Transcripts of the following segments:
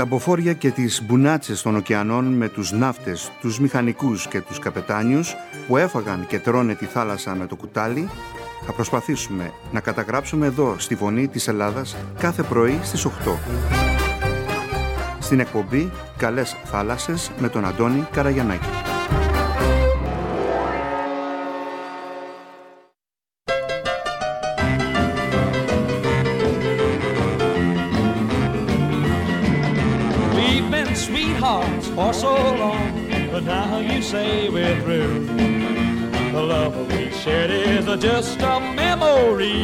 τα μποφόρια και τις μπουνάτσες των ωκεανών με τους ναύτες, τους μηχανικούς και τους καπετάνιους που έφαγαν και τρώνε τη θάλασσα με το κουτάλι, θα προσπαθήσουμε να καταγράψουμε εδώ στη Φωνή της Ελλάδας κάθε πρωί στις 8. Στην εκπομπή «Καλές θάλασσες» με τον Αντώνη Καραγιαννάκη. For so long, but now you say we're through. The love we shared is just a memory.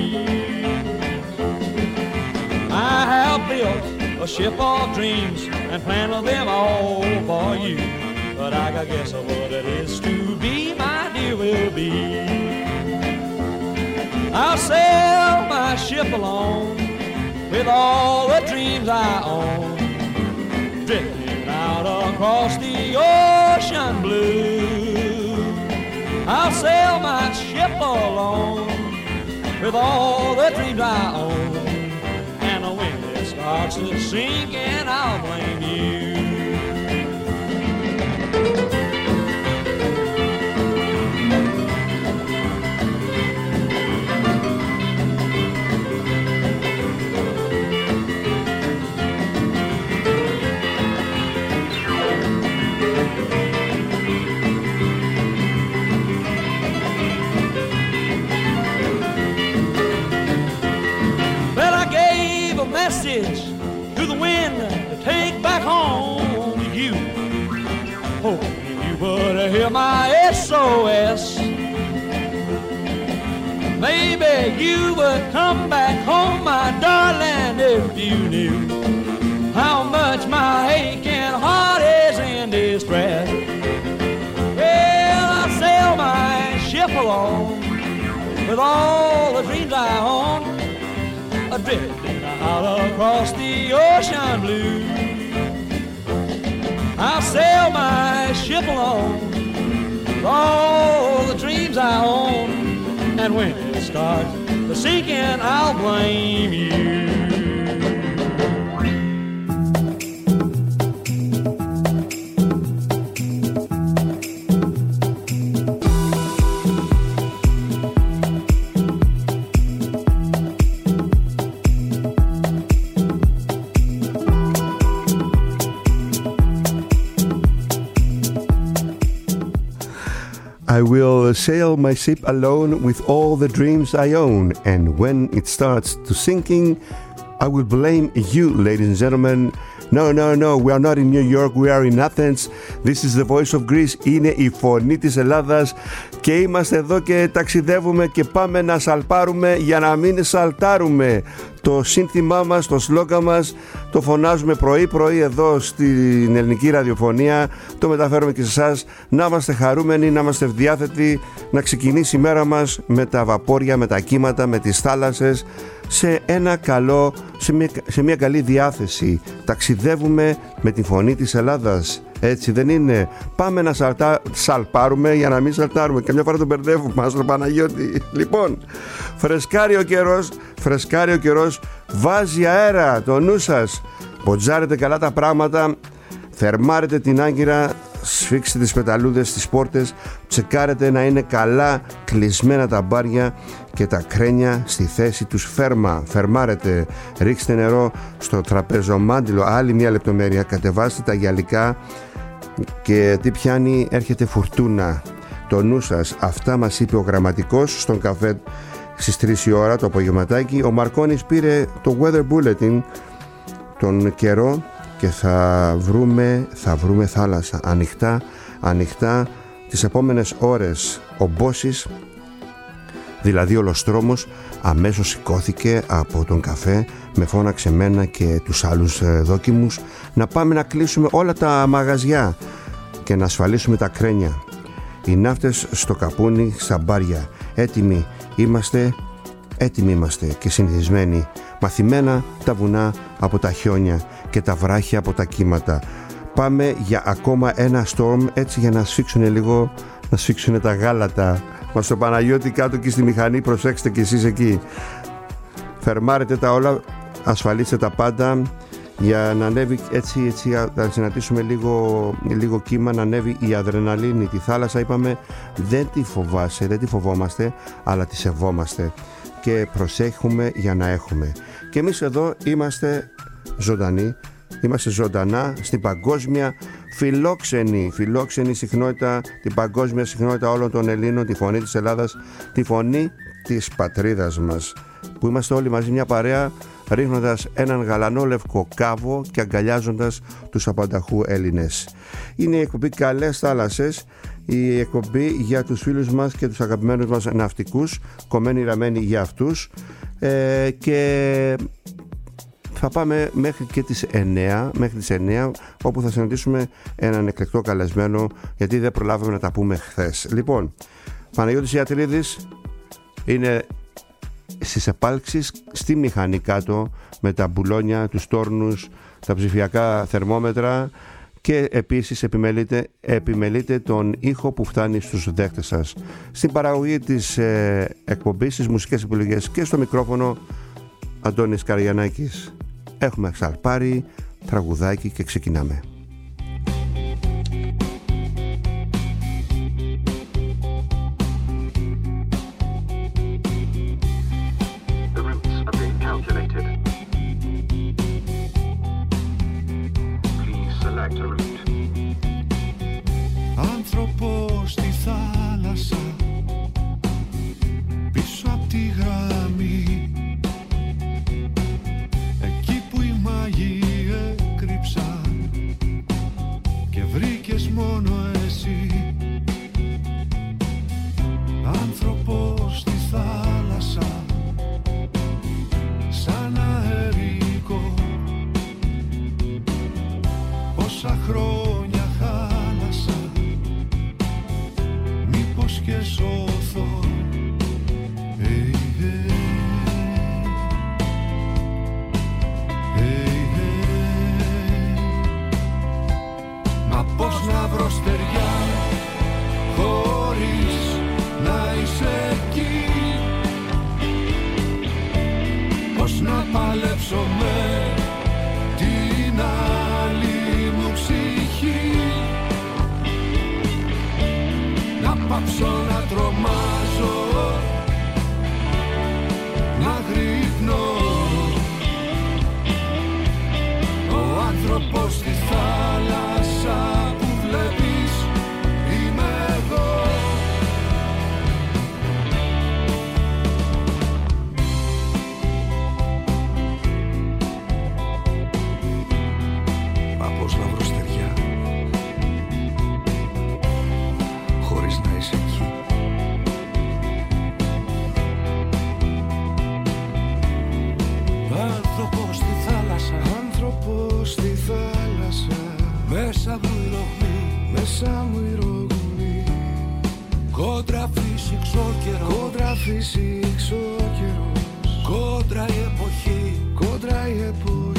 I have built a ship of dreams and planned them all for you, but I guess what it is to be, my dear, will be. I'll sail my ship alone with all the dreams I own, drifting out across the ocean blue. I'll sail my ship alone with all the dreams I own, and when it starts to sink, and I'll blame you. Message to the wind to take back home to you, hoping you would hear my SOS. Maybe you would come back home, my darling, if you knew how much my aching heart is in distress. Well, I sail my ship alone with all the dreams I own, drifting out across the ocean blue. I'll sail my ship alone with all the dreams I own, and when it starts to sink in, I'll blame you. I will sail my ship alone with all the dreams I own, and when it starts to sinking, I will blame you, ladies and gentlemen. No, we are not in New York, we are in Athens. This is the voice of Greece. Είναι η Φωνή της Ελλάδας και είμαστε εδώ και ταξιδεύουμε και πάμε να σαλπάρουμε για να μην σαλτάρουμε. Το σύνθημά μας, το σλόγγαν μας, το φωνάζουμε πρωί-πρωί εδώ στην ελληνική ραδιοφωνία, το μεταφέρουμε και σε εσάς. Να είμαστε χαρούμενοι, να είμαστε ευδιάθετοι, να ξεκινήσει η μέρα μας με τα βαπόρια, με τα κύματα, με τις θάλασσες, σε μια καλή διάθεση. Ταξιδεύουμε με τη Φωνή της Ελλάδας. Έτσι δεν είναι? Πάμε να σαλπάρουμε για να μην σαλτάρουμε. Καμιά φορά τον μπερδεύουμε, άστρο Παναγιώτη. Λοιπόν, φρεσκάρει ο καιρός, βάζει αέρα το νου σας. Ποτζάρετε καλά τα πράγματα, θερμάρετε την άγκυρα, σφίξτε τις πεταλούδες στις πόρτες, τσεκάρετε να είναι καλά κλεισμένα τα μπάρια και τα κρένια στη θέση τους. Φερμάρετε, ρίξτε νερό στο τραπεζομάντιλο. Άλλη μια λεπτομέρεια, κατεβάστε τα γυαλικά και τι πιάνει? Έρχεται φουρτούνα. Το νου σας. Αυτά μας είπε ο γραμματικός στον καφέ στις 3 η ώρα το απογευματάκι. Ο Μαρκόνης πήρε το Weather Bulletin, τον καιρό, και θα βρούμε θάλασσα ανοιχτά τις επόμενες ώρες. Ο Μπόσης, δηλαδή ο Λοστρόμος, αμέσως σηκώθηκε από τον καφέ, με φώναξε μένα και τους άλλους δόκιμους να πάμε να κλείσουμε όλα τα μαγαζιά και να ασφαλίσουμε τα κρένια. Οι ναύτες στο καπούνι, στα μπάρια. Έτοιμοι είμαστε και συνηθισμένοι. Μαθημένα τα βουνά από τα χιόνια και τα βράχια από τα κύματα. Πάμε για ακόμα ένα storm, έτσι, για να σφίξουν τα γάλατα. Μας το Παναγιώτη κάτω εκεί στη μηχανή, προσέξτε κι εσείς εκεί. Φερμάρετε τα όλα, ασφαλίστε τα πάντα για να ανέβει έτσι να συναντήσουμε λίγο κύμα, να ανέβει η αδρεναλίνη. Τη θάλασσα είπαμε δεν τη φοβάσαι, δεν τη φοβόμαστε, αλλά τη σεβόμαστε και προσέχουμε για να έχουμε. Και εμείς εδώ είμαστε ζωντανοί, είμαστε ζωντανά στην παγκόσμια φιλόξενη συχνότητα, την παγκόσμια συχνότητα όλων των Ελλήνων, τη φωνή της Ελλάδας, τη φωνή της πατρίδας μας, που είμαστε όλοι μαζί μια παρέα, ρίχνοντας έναν γαλανό λευκό κάβο και αγκαλιάζοντας τους απανταχού Έλληνες. Είναι η εκπομπή Καλές Θάλασσες, η εκπομπή για τους φίλους μας και τους αγαπημένους μας ναυτικούς, κομμένοι ραμμένοι για αυτούς, και θα πάμε μέχρι και τις 9, όπου θα συναντήσουμε έναν εκλεκτό καλεσμένο, γιατί δεν προλάβαμε να τα πούμε χθες. Λοιπόν, Παναγιώτης Ιατρίδης είναι στις επάλξεις στη μηχανή κάτω, με τα μπουλόνια, τους τόρνους, τα ψηφιακά θερμόμετρα, και επίσης επιμελείται τον ήχο που φτάνει στους δέχτες σας. Στην παραγωγή της εκπομπής, στις μουσικές επιλογές και στο μικρόφωνο, Αντώνης Καραγιαννάκης. Έχουμε ξαλπάρει τραγουδάκι και ξεκινάμε. Άνθρωπος στη θάλασσα, πίσω απ' τη γραμμή, εκεί που οι μάγοι έκρυψαν και βρήκες μόνο εσύ. Άνθρωπος στη θάλασσα, σαν αερικό, πόσα χρόνια χάλασα, μήπως και σώθω. Μα πώς να βρω στεριά χωρίς να είσαι εκεί, πώς να παλέψω με την άλλη μου ψυχή, να πάψω να τρομάζω, να γρυπνώ. Ο άνθρωπος στη θάλασσα που βλέπεις είμαι εγώ. Μα πώς να βρω στεριά χωρίς να είσαι εκεί, άνθρωπος στη θάλασσα, άνθρωπος στη θάλασσα, μέσα μου η ρογμή, μέσα μου η ρογμή, κόντρα φύσηξε ο καιρός, κόντρα φύσηξε ο καιρός, κόντρα η εποχή, κόντρα η εποχή.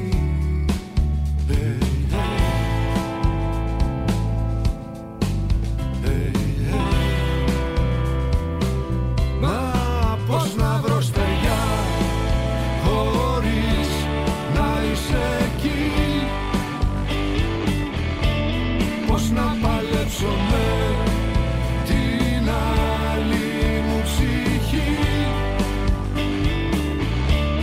Μα πώς να βρω στεριά χωρίς να είσαι εκεί, πώς να παλέψω με την άλλη μου ψυχή,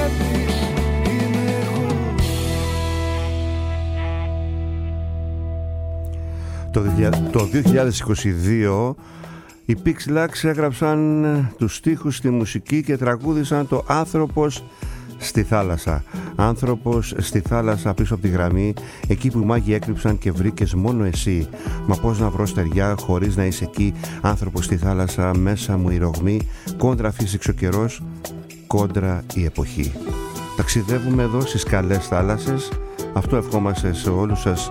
βλέπεις, είμαι εγώ. Το 2022 οι Pixelax έγραψαν τους στίχους στη μουσική και τραγούδισαν το «Άνθρωπος στη θάλασσα». Άνθρωπος στη θάλασσα πίσω από τη γραμμή, εκεί που οι μάγοι έκρυψαν και βρήκες μόνο εσύ. Μα πώς να βρω στεριά χωρίς να είσαι εκεί. Άνθρωπος στη θάλασσα, μέσα μου η ρογμή. Κόντρα φύσηξε ο καιρός, κόντρα η εποχή. Ταξιδεύουμε εδώ στις καλές θάλασσες. Αυτό ευχόμαστε σε όλους σας,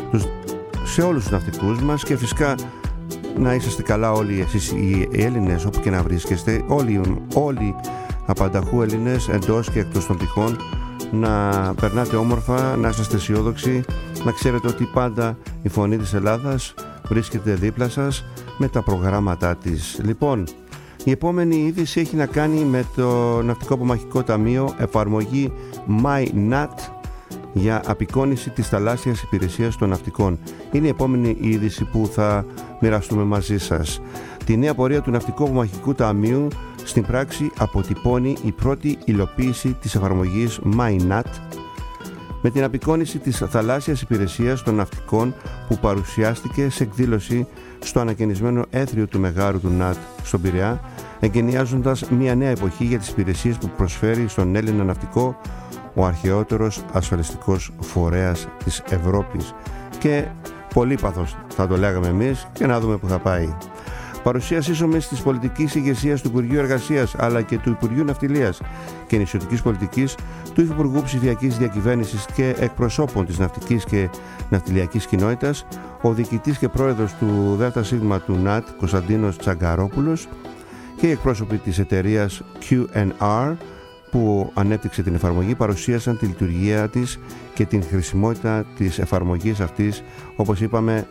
σε όλους τους ναυτικούς μας, και φυσικά να είσαστε καλά όλοι εσείς οι Έλληνες, όπου και να βρίσκεστε, όλοι απανταχού Έλληνες εντός και εκτός των τυχών, να περνάτε όμορφα, να είσαστε αισιόδοξοι, να ξέρετε ότι πάντα η φωνή της Ελλάδας βρίσκεται δίπλα σας με τα προγράμματά της. Λοιπόν, η επόμενη είδηση έχει να κάνει με το Ναυτικό Απομαχικό Ταμείο, εφαρμογή MyNat για απεικόνιση της θαλάσσιας υπηρεσίας των ναυτικών. Είναι η επόμενη είδηση που θα μοιραστούμε μαζί σας. Τη νέα πορεία του Ναυτικού Απομαχικού Ταμείου στην πράξη αποτυπώνει η πρώτη υλοποίηση της εφαρμογής MyNat με την απεικόνιση της θαλάσσιας υπηρεσίας των ναυτικών, που παρουσιάστηκε σε εκδήλωση στο ανακαινισμένο έθριο του Μεγάρου του ΝΑΤ στον Πειραιά, εγκαινιάζοντας μια νέα εποχή για τις υπηρεσίες που προσφέρει στον Έλληνα ναυτικό ο αρχαιότερος ασφαλιστικός φορέας της Ευρώπης. Και πολύπαθος θα το λέγαμε εμείς, και να δούμε που θα πάει. Παρουσία σύσσωμης της πολιτικής ηγεσίας του Υπουργείου Εργασίας αλλά και του Υπουργείου Ναυτιλίας και Νησιωτικής Πολιτικής, του Υφυπουργού Ψηφιακής Διακυβέρνησης και εκπροσώπων της ναυτικής και ναυτιλιακής κοινότητας, ο διοικητής και πρόεδρος του ΔΣ του ΝΑΤ, Κωνσταντίνος Τσαγκαρόπουλος, και οι εκπρόσωποι της εταιρείας QNR που ανέπτυξε την εφαρμογή παρουσίασαν τη λειτουργία της και την χρησιμότητα της εφαρμογής αυτής, όπως είπαμε,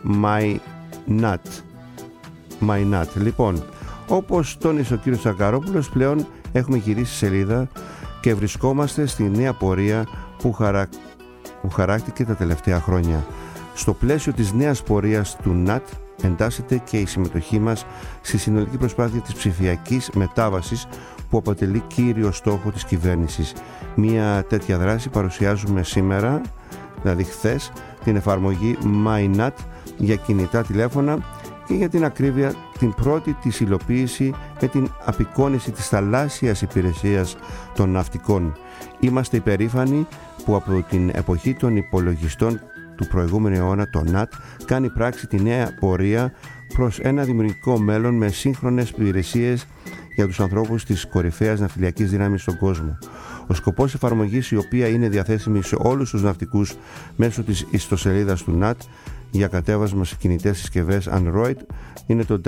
MyNat. Λοιπόν, όπως τόνισε ο κ. Τσαγκαρόπουλος, πλέον έχουμε γυρίσει σελίδα και βρισκόμαστε στη νέα πορεία που χαράκτηκε τα τελευταία χρόνια. Στο πλαίσιο της νέας πορείας του ΝΑΤ εντάσσεται και η συμμετοχή μας στη συνολική προσπάθεια της ψηφιακής μετάβασης, που αποτελεί κύριο στόχο της κυβέρνησης. Μία τέτοια δράση παρουσιάζουμε σήμερα, δηλαδή χθες, την εφαρμογή MyNat για κινητά τηλέφωνα, και για την ακρίβεια την πρώτη της υλοποίηση με την απεικόνιση της θαλάσσιας υπηρεσίας των ναυτικών. Είμαστε υπερήφανοι που από την εποχή των υπολογιστών του προηγούμενου αιώνα το ΝΑΤ κάνει πράξη τη νέα πορεία προς ένα δημιουργικό μέλλον με σύγχρονες υπηρεσίες για τους ανθρώπους της κορυφαίας ναυτιλιακής δύναμης στον κόσμο. Ο σκοπός εφαρμογής, η οποία είναι διαθέσιμη σε όλους τους ναυτικούς μέσω της ιστοσελίδας του ΝΑΤ για κατέβασμα σε κινητές συσκευές Android, είναι το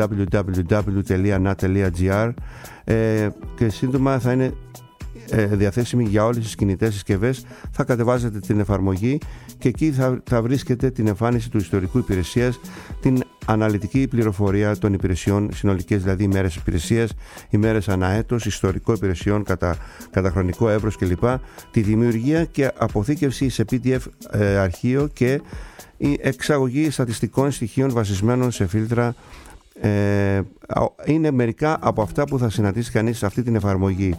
www.nat.gr, και σύντομα θα είναι διαθέσιμη για όλες τις κινητές συσκευές. Θα κατεβάζετε την εφαρμογή και εκεί θα βρίσκετε την εμφάνιση του ιστορικού υπηρεσίας, την αναλυτική πληροφορία των υπηρεσιών, συνολικές δηλαδή ημέρες υπηρεσίας, ημέρες αναέτος, ιστορικό υπηρεσιών κατά χρονικό εύρος κλπ. Τη δημιουργία και αποθήκευση σε PDF αρχείο και η εξαγωγή στατιστικών στοιχείων βασισμένων σε φίλτρα είναι μερικά από αυτά που θα συναντήσει κανείς σε αυτή την εφαρμογή.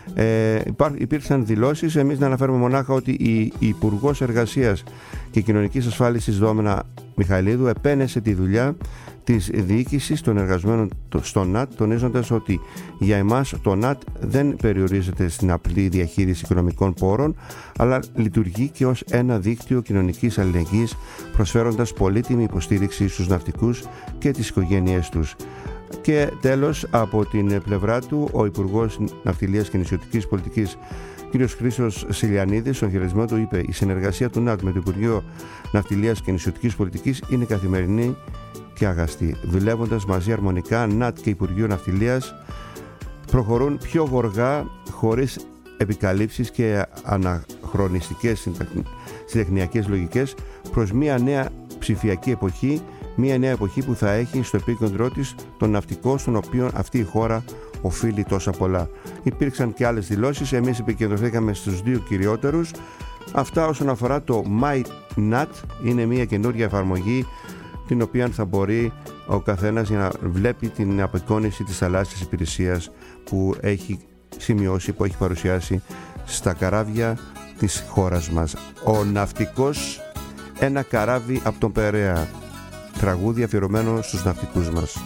Υπήρξαν δηλώσεις, εμείς να αναφέρουμε μονάχα ότι η Υπουργός Εργασίας και Κοινωνικής Ασφάλισης Δόμνα Μιχαηλίδου επένεσε τη δουλειά της διοίκησης των εργαζομένων στο ΝΑΤ, τονίζοντας ότι για εμάς το ΝΑΤ δεν περιορίζεται στην απλή διαχείριση οικονομικών πόρων, αλλά λειτουργεί και ως ένα δίκτυο κοινωνικής αλληλεγγύης, προσφέροντας πολύτιμη υποστήριξη στους ναυτικούς και τις οικογένειές τους. Και τέλος, από την πλευρά του, ο Υπουργός Ναυτιλίας και Νησιωτικής Πολιτικής κ. Χρήστος Σιλιανίδης, στον χαιρετισμό του, είπε: η συνεργασία του ΝΑΤ με το Υπουργείο Ναυτιλίας και Νησιωτικής Πολιτικής είναι καθημερινή και αγαστή. Δουλεύοντας μαζί αρμονικά, ΝΑΤ και Υπουργείο Ναυτιλίας προχωρούν πιο γοργά, χωρίς επικαλύψεις και αναχρονιστικές συντεχνιακές λογικές, προς μια νέα ψηφιακή εποχή, μια νέα εποχή που θα έχει στο επίκεντρό της τον ναυτικό, στον οποίο αυτή η χώρα οφείλει τόσα πολλά. Υπήρξαν και άλλες δηλώσεις, εμείς επικεντρωθήκαμε στους δύο κυριότερους. Αυτά όσον αφορά το MyNat. Είναι μια καινούργια εφαρμογή την οποία θα μπορεί ο καθένας για να βλέπει την απεικόνιση της θαλάσσιας υπηρεσίας που έχει σημειώσει, που έχει παρουσιάσει στα καράβια της χώρας μας. Ο ναυτικός, ένα καράβι από τον Περαία. Τραγούδι αφιερωμένο στους ναυτικούς μας.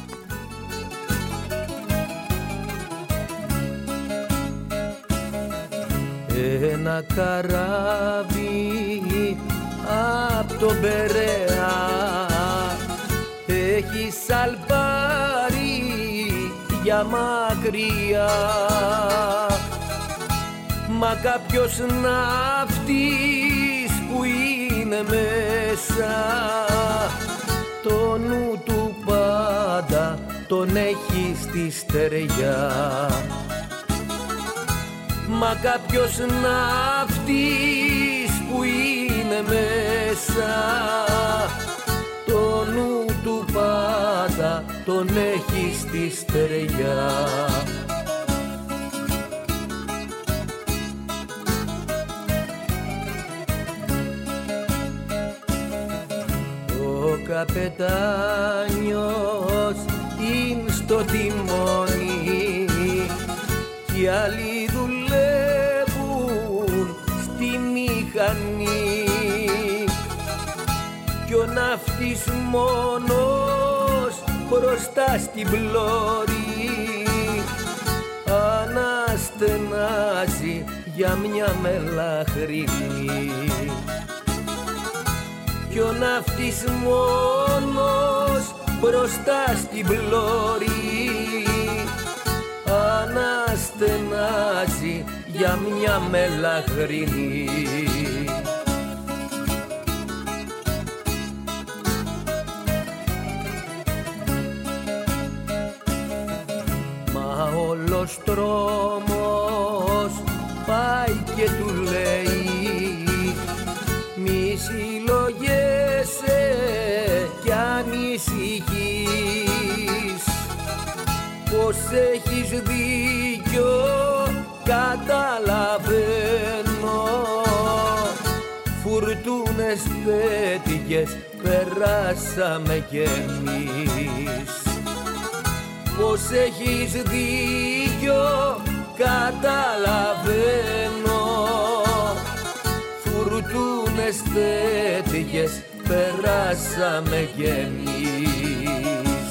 Ένα καράβι απ' τον Περαία έχει σαλπάρει για μακριά, μα κάποιος ναύτης που είναι μέσα το νου του πάντα τον έχει στη στεριά. Μα κάποιος ναύτης που είναι μέσα το νου του πάντα τον έχει στη στεριά. Ο καπετάνιος είναι στο τιμόνι κι άλλοι δουλεύουν στη μηχανή κι ο ναύτης μόνος μπροστά στην πλώρη αναστενάζει για μια μελαχρινή. Κι ο ναύτης μόνος μπροστά στην πλώρη αναστενάζει για μια μελαχρινή. Μα όλος τρόμος πάει και του λέει μη συλλογέσαι κι ανησυχείς, πως έχεις δίκιο καταλαβαίνω, φουρτούνες τέτοιες περάσαμε κι εμείς. Πως έχεις δίκιο καταλαβαίνω, φουρτούνες τέτοιες περάσαμε κι εμείς.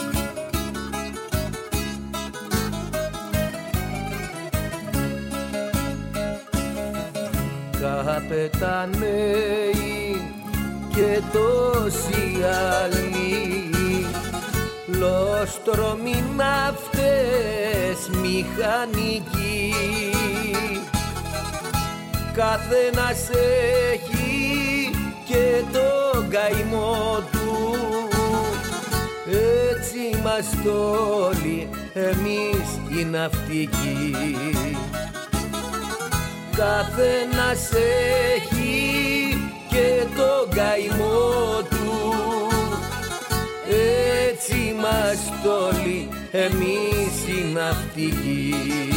Καπεταναίοι και τόσοι άλλοι, λόστρομοι ναύτες μηχανικοί, καθένας έχει και τον καημό του, έτσι είμαστε όλοι εμείς οι ναυτικοί. Καθένας έχει και τον καημό του, έτσι είμαστε όλοι εμείς οι ναυτικοί.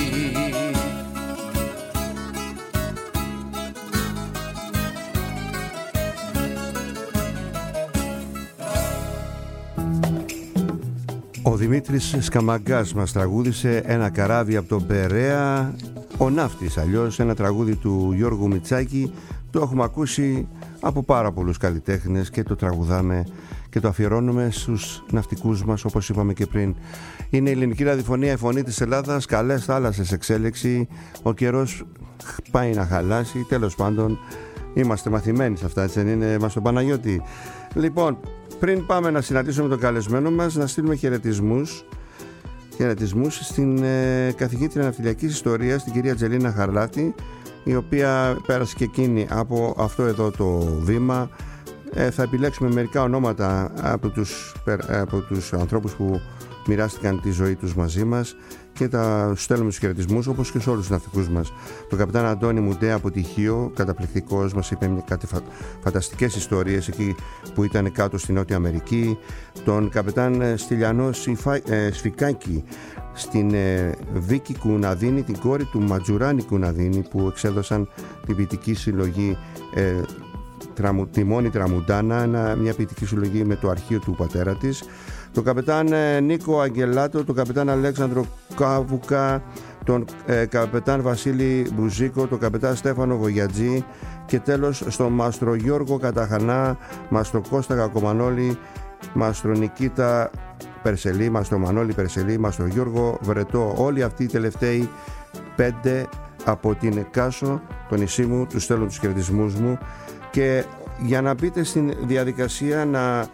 Ο Δημήτρης Σκαμαγκάς μας τραγούδισε ένα καράβι από τον Περαία, ο ναύτης αλλιώς, ένα τραγούδι του Γιώργου Μητσάκη. Το έχουμε ακούσει από πάρα πολλούς καλλιτέχνες και το τραγουδάμε και το αφιερώνουμε στους ναυτικούς μας, όπως είπαμε και πριν. Είναι η ελληνική ραδιοφωνία, η φωνή της Ελλάδας, καλές θάλασσες εξέλιξη, ο καιρός πάει να χαλάσει, τέλος πάντων είμαστε μαθημένοι σε αυτά, έτσι δεν είναι, μας τον Παναγιώτη. Λοιπόν, πριν πάμε να συναντήσουμε τον καλεσμένο μας, να στείλουμε χαιρετισμούς στην καθηγήτρια ναυτιλιακής ιστορίας, την κυρία Τζελίνα Χαρλάτη, η οποία πέρασε και εκείνη από αυτό εδώ το βήμα. Θα επιλέξουμε μερικά ονόματα από τους ανθρώπους που μοιράστηκαν τη ζωή τους μαζί μας και τα στέλνουμε στους χαιρετισμούς, όπως και σε όλους τους ναυτικούς μας. Τον καπετάν Αντώνη Μουντέ από Τυχείο, καταπληκτικός, μας είπε κάτι φανταστικές ιστορίες εκεί που ήταν κάτω στη Νότια Αμερική. Τον καπετάν Στυλιανό Σφικάκη, στην Βίκη Κουναδίνη, την κόρη του Ματζουράνη Κουναδίνη, που εξέδωσαν την ποιητική συλλογή Τιμόνι Τραμουντάνα, μια ποιητική συλλογή με το αρχείο του πατέρα της. τον καπετάν Νίκο Αγγελάτο, τον καπετάν Αλέξανδρο Κάβουκα, τον καπετάν Βασίλη Μπουζίκο, τον καπετάν Στέφανο Βογιατζή και τέλος στον μάστρο Γιώργο Καταχανά, μάστρο Κώστα Κακομανόλη, μάστρο Νικήτα Περσελή, μάστρο Μανώλη Περσελή, μάστρο Γιώργο Βρετό. Όλοι αυτοί οι τελευταίοι 5 από την Κάσο, το νησί μου, τους στέλνω τους χαιρετισμούς μου, και για να μπείτε στην διαδικασία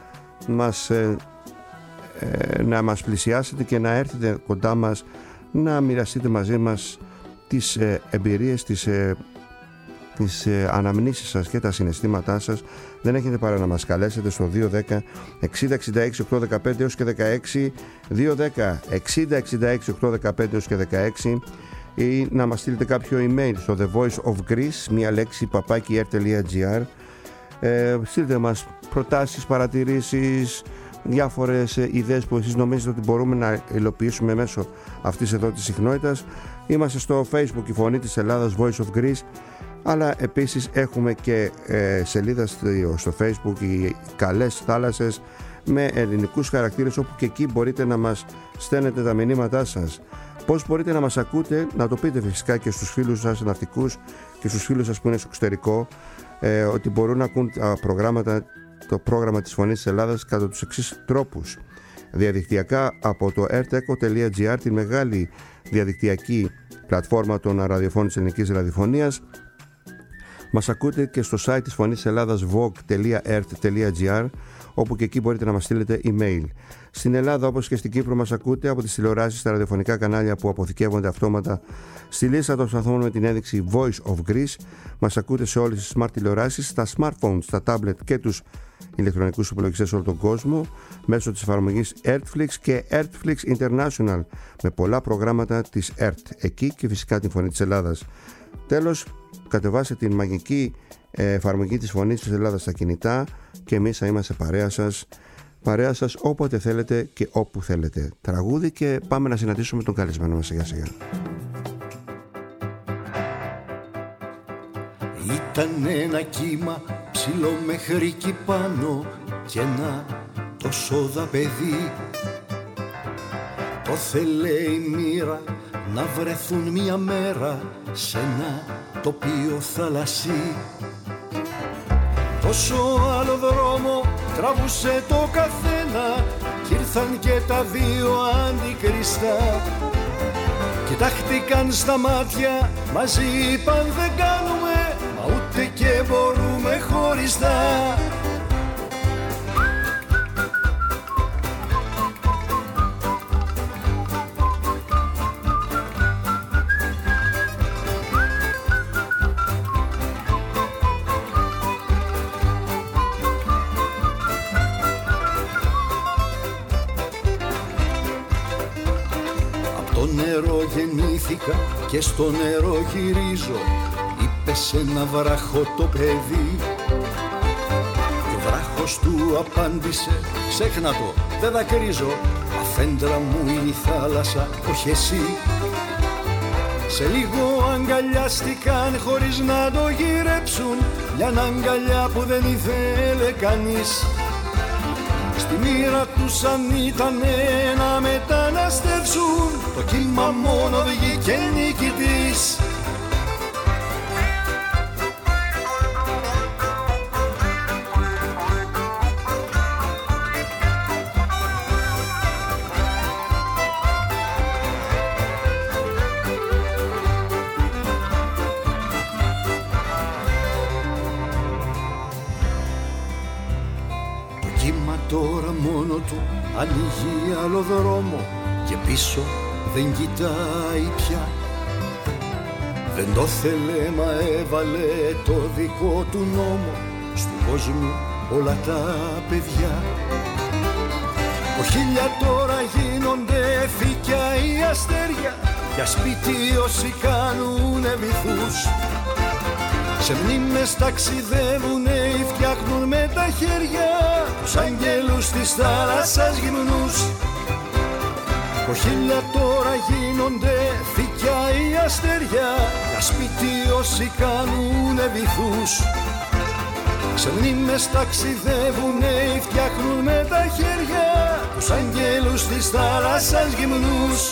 να μας πλησιάσετε και να έρθετε κοντά μας, να μοιραστείτε μαζί μας τις εμπειρίες, τις αναμνήσεις σας και τα συναισθήματά σας, δεν έχετε παρά να μας καλέσετε στο 210 60 66 815 έως και 16, 210 60 66 815 έως και 16, ή να μας στείλετε κάποιο email στο The Voice of Greece, μία λέξη, @air.gr. Στείλτε μας προτάσεις, παρατηρήσεις, διάφορες ιδέες που εσείς νομίζετε ότι μπορούμε να υλοποιήσουμε μέσω αυτής εδώ της συχνότητας. Είμαστε στο Facebook η Φωνή της Ελλάδας, Voice of Greece, αλλά επίσης έχουμε και σελίδα στο Facebook, οι Καλές Θάλασσες, με ελληνικούς χαρακτήρες, όπου και εκεί μπορείτε να μας στέλνετε τα μηνύματά σας. Πώς μπορείτε να μας ακούτε, να το πείτε φυσικά και στους φίλους σας ναυτικούς και στους φίλους σας που είναι στο εξωτερικό, ότι μπορούν να ακούν το πρόγραμμα της Φωνής της Ελλάδας κατά τους εξής τρόπους: διαδικτυακά από το erteco.gr, την μεγάλη διαδικτυακή πλατφόρμα των ραδιοφώνων της ελληνικής ραδιοφωνίας. Μας ακούτε και στο site της Φωνής της Ελλάδας, vogue.ert.gr, όπου και εκεί μπορείτε να μας στείλετε email. Στην Ελλάδα, όπως και στην Κύπρο, μας ακούτε από τις τηλεοράσεις, στα ραδιοφωνικά κανάλια που αποθηκεύονται αυτόματα στη λίστα των σταθμών με την ένδειξη Voice of Greece. Μας ακούτε σε όλες τις smart τηλεοράσεις, στα smartphones, στα tablet και τους ηλεκτρονικούς υπολογιστές σε όλο τον κόσμο, μέσω της εφαρμογής Ertflix και Ertflix International, με πολλά προγράμματα της ERT εκεί, και φυσικά την Φωνή της Ελλάδας. Τέλος, κατεβάστε την μαγική εφαρμογή της Φωνής της Ελλάδας στα κινητά και εμείς θα είμαστε παρέα σας όποτε θέλετε και όπου θέλετε. Τραγούδι και πάμε να συναντήσουμε τον καλεσμένο μας σιγά σιγά. Ήταν ένα κύμα ψηλό μέχρι κι πάνω και ένα τόσο δα παιδί. Το θέλε η μοίρα να βρεθούν μια μέρα σε ένα τοπίο θαλασσί. Τόσο άλλο δρόμο τραβούσε το καθένα κι ήρθαν και τα δύο αντικριστά. Κοιτάχτηκαν στα μάτια, μαζί είπαν δεν κάνουμε, μα ούτε και μπορούμε χωριστά. Γεννήθηκα και στο νερό γυρίζω, είπε σε ένα βράχο το παιδί. Και ο βράχος του απάντησε, ξέχνα το, δεν δακρύζω, αφέντρα μου είναι η θάλασσα, όχι εσύ. Σε λίγο αγκαλιάστηκαν χωρίς να το γυρέψουν, μια αγκαλιά που δεν ήθελε κανείς. Στη μοίρα τους αν ήτανε να μεταναστεύσουν, το κύμα μόνο βγήκε νικητής. Τώρα μόνο του ανοίγει άλλο δρόμο και πίσω δεν κοιτάει πια. Δεν το θέλε μα έβαλε το δικό του νόμο στον κόσμο όλα τα παιδιά. Ο χίλια τώρα γίνονται φύκια ή αστέρια, για σπίτι όσοι κάνουνε βυθούς. Σε μνήμες ταξιδεύουνε ή φτιάχνουν με τα χέρια τους αγγέλους της θάλασσας γυμνούς. Κοχύλια τώρα γίνονται φύκια ή αστέρια, για σπίτι όσοι κάνουνε βυθούς. Σε μνήμες ταξιδεύουνε ή φτιάχνουν με τα χέρια τους αγγέλους της θάλασσας γυμνούς.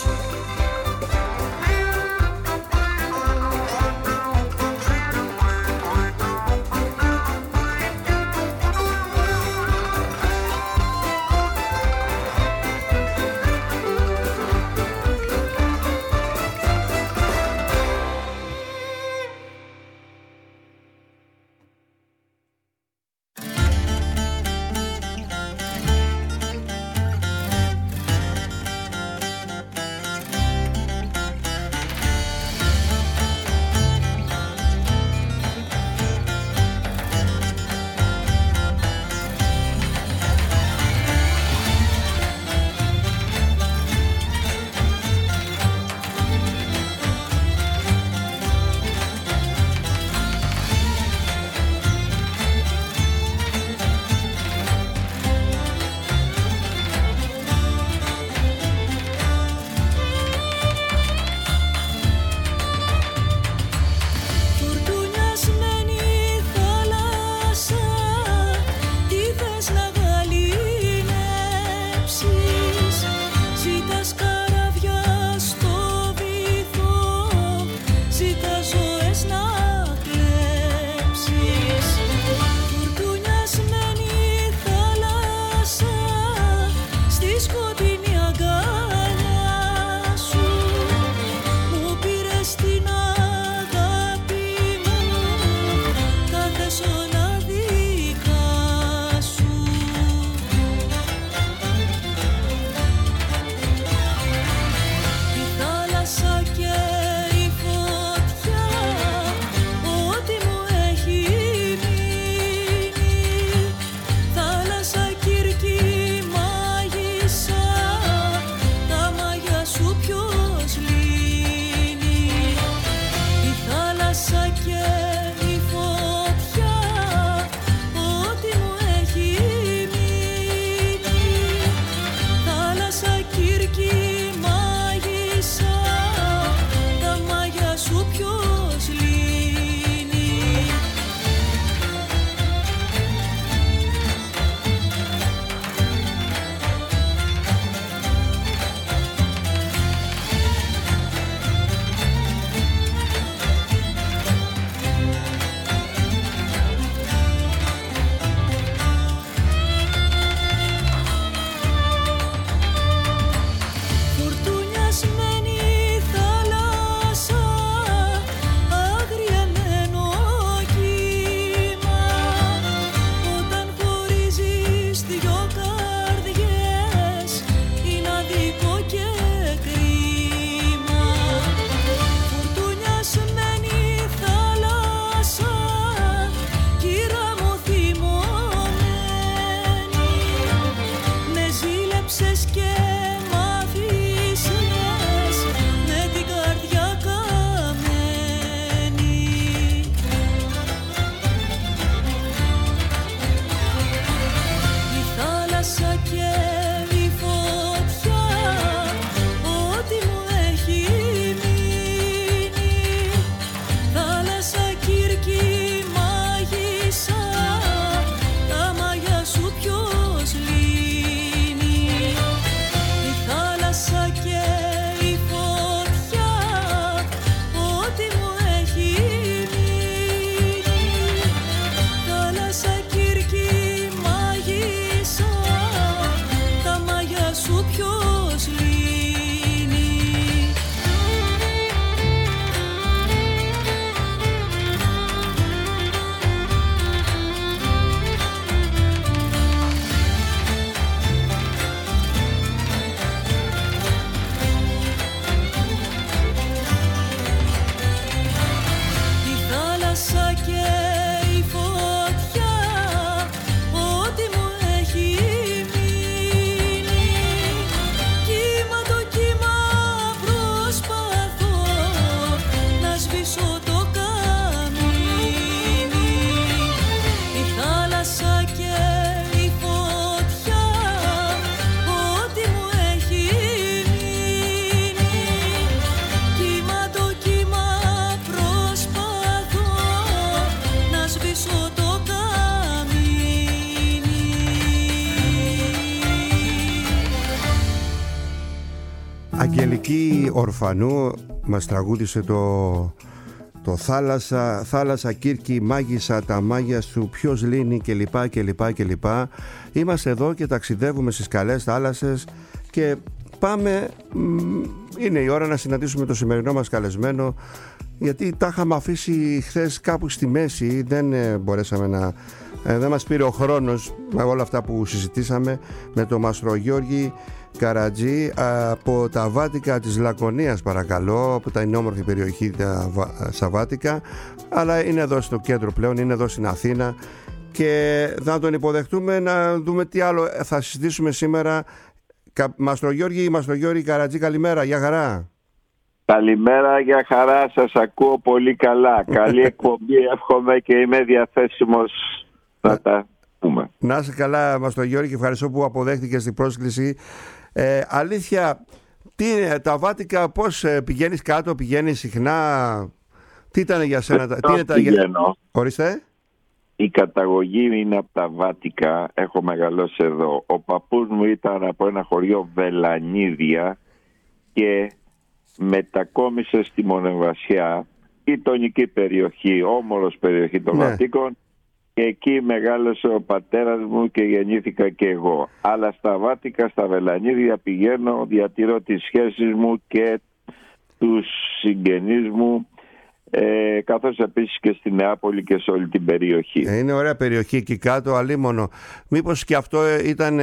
Κική Ορφανού μας τραγούδισε το θάλασσα Κύρκη, μάγισσα τα μάγια σου, ποιος λύνει κλπ. Είμαστε εδώ και ταξιδεύουμε στις καλές θάλασσες και πάμε, είναι η ώρα να συναντήσουμε το σημερινό μας καλεσμένο, γιατί τα είχαμε αφήσει χθες κάπου στη μέση, δεν μπορέσαμε να... δεν μας πήρε ο χρόνος με όλα αυτά που συζητήσαμε με τον Μάστρο Γιώργη Καρατζή από τα Βάτικα της Λακωνίας, παρακαλώ, από τα όμορφη περιοχή τα Σαββάτικα, αλλά είναι εδώ στο κέντρο πλέον, είναι εδώ στην Αθήνα και θα τον υποδεχτούμε να δούμε τι άλλο θα συζητήσουμε σήμερα. Μάστρο Γιώργη Καρατζή, καλημέρα, για χαρά. Καλημέρα, για χαρά, σας ακούω πολύ καλά. Καλή εκπομπή, εύχομαι και είμαι διαθέσιμος να τα πούμε. Να είσαι καλά, Μάστρο Γιώργη, και ευχαριστώ που αποδέχτηκες την πρόσκληση. Αλήθεια, τι είναι τα Βάτικα, πώς πηγαίνεις κάτω, πηγαίνεις συχνά, τι ήταν για σένα? Τι είναι πηγαίνω. Ορίστε. Η καταγωγή είναι από τα Βάτικα, έχω μεγαλώσει εδώ. Ο παππούς μου ήταν από ένα χωριό Βελανίδια και μετακόμισε στη Μονεβασιά, γειτονική περιοχή, όμορος περιοχή των Βατίκων, και εκεί μεγάλωσε ο πατέρας μου και γεννήθηκα και εγώ. Αλλά στα Βάτικα, στα Βελανίδια πηγαίνω, διατηρώ τις σχέσεις μου και τους συγγενείς μου, καθώς επίσης και στη Νεάπολη και σε όλη την περιοχή. Είναι ωραία περιοχή εκεί κάτω, αλίμονο. Μήπως και αυτό ήταν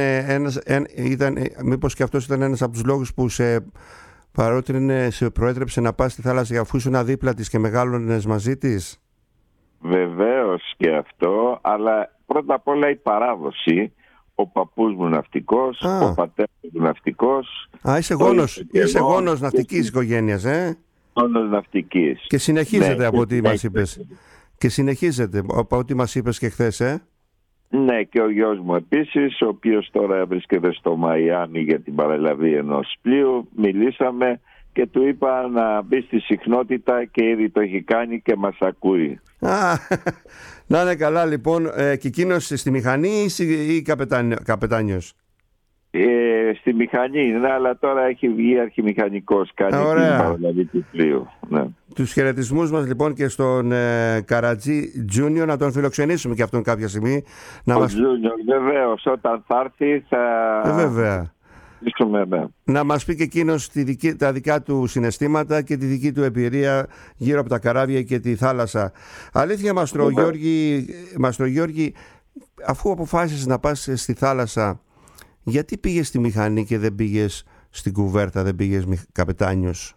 ένας από τους λόγους που σε παρότρινε, σε προέτρεψε να πας στη θάλασσα αφού ήσουν δίπλα της και μεγάλωνες μαζί της? Βεβαίως και αυτό, αλλά πρώτα απ' όλα η παράδοση. Ο παππούς μου ναυτικός, ο πατέρας μου ναυτικός. Είσαι γόνος ναυτικής οικογένειας, Γόνος ναυτικής. Και συνεχίζεται από ό,τι μας είπες. Και συνεχίζεται από ό,τι μας είπες και χθες, Ναι, και ο γιος μου επίσης, ο οποίος τώρα βρίσκεται στο Μαϊάμι για την παραλαβή ενός πλοίου. Μιλήσαμε και του είπα να μπει στη συχνότητα και ήδη το έχει κάνει και μας ακούει. Να είναι καλά λοιπόν. Και εκείνος στη μηχανή ή καπετάνιος? Στη μηχανή, ναι, αλλά τώρα έχει βγει αρχιμηχανικός, κάνει την παραλαβή του πλοίου. Ναι. Τους χαιρετισμούς μας λοιπόν και στον Καρατζή Τζούνιο, να τον φιλοξενήσουμε και αυτόν κάποια στιγμή. Τζούνιο, βεβαίως, όταν θα έρθει θα... Βέβαια. Να μας πει και εκείνος τα δικά του συναισθήματα και τη δική του εμπειρία γύρω από τα καράβια και τη θάλασσα. Αλήθεια, Μάστρο Γιώργη, αφού αποφάσισες να πας στη θάλασσα, γιατί πήγες στη μηχανή και δεν πήγες στην κουβέρτα, δεν πήγες καπετάνιος?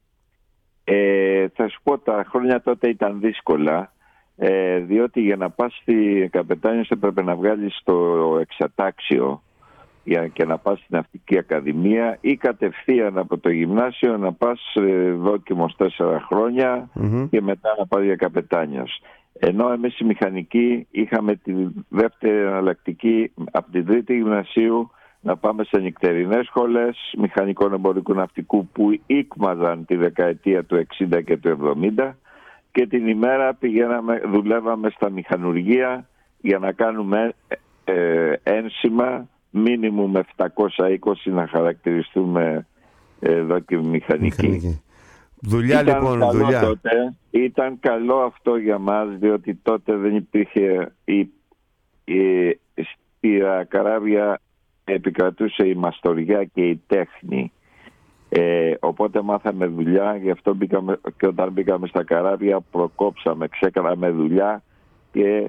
Θα σου πω, τα χρόνια τότε ήταν δύσκολα, διότι για να πας στη καπετάνιος έπρεπε να βγάλεις το εξατάξιο και να πας στην Ναυτική Ακαδημία ή κατευθείαν από το γυμνάσιο να πας δόκιμος 4 χρόνια και μετά να πας για καπετάνιος. Ενώ εμείς οι μηχανικοί είχαμε τη δεύτερη εναλλακτική από την τρίτη γυμνασίου να πάμε σε νυχτερινές σχολές μηχανικών εμπορικού ναυτικού που ήκμαζαν τη δεκαετία του 60 και του 70 και την ημέρα δουλεύαμε στα μηχανουργία για να κάνουμε ένσημα μίνιμουμ 720 να χαρακτηριστούμε δόκιμοι μηχανικοί. Δουλειά λοιπόν, δουλειά. Τότε, ήταν καλό αυτό για μας, διότι τότε δεν υπήρχε στη καράβια επικρατούσε η μαστοριά και η τέχνη. Οπότε μάθαμε δουλειά, γι' αυτό και όταν μπήκαμε στα καράβια προκόψαμε, ξεκάναμε δουλειά και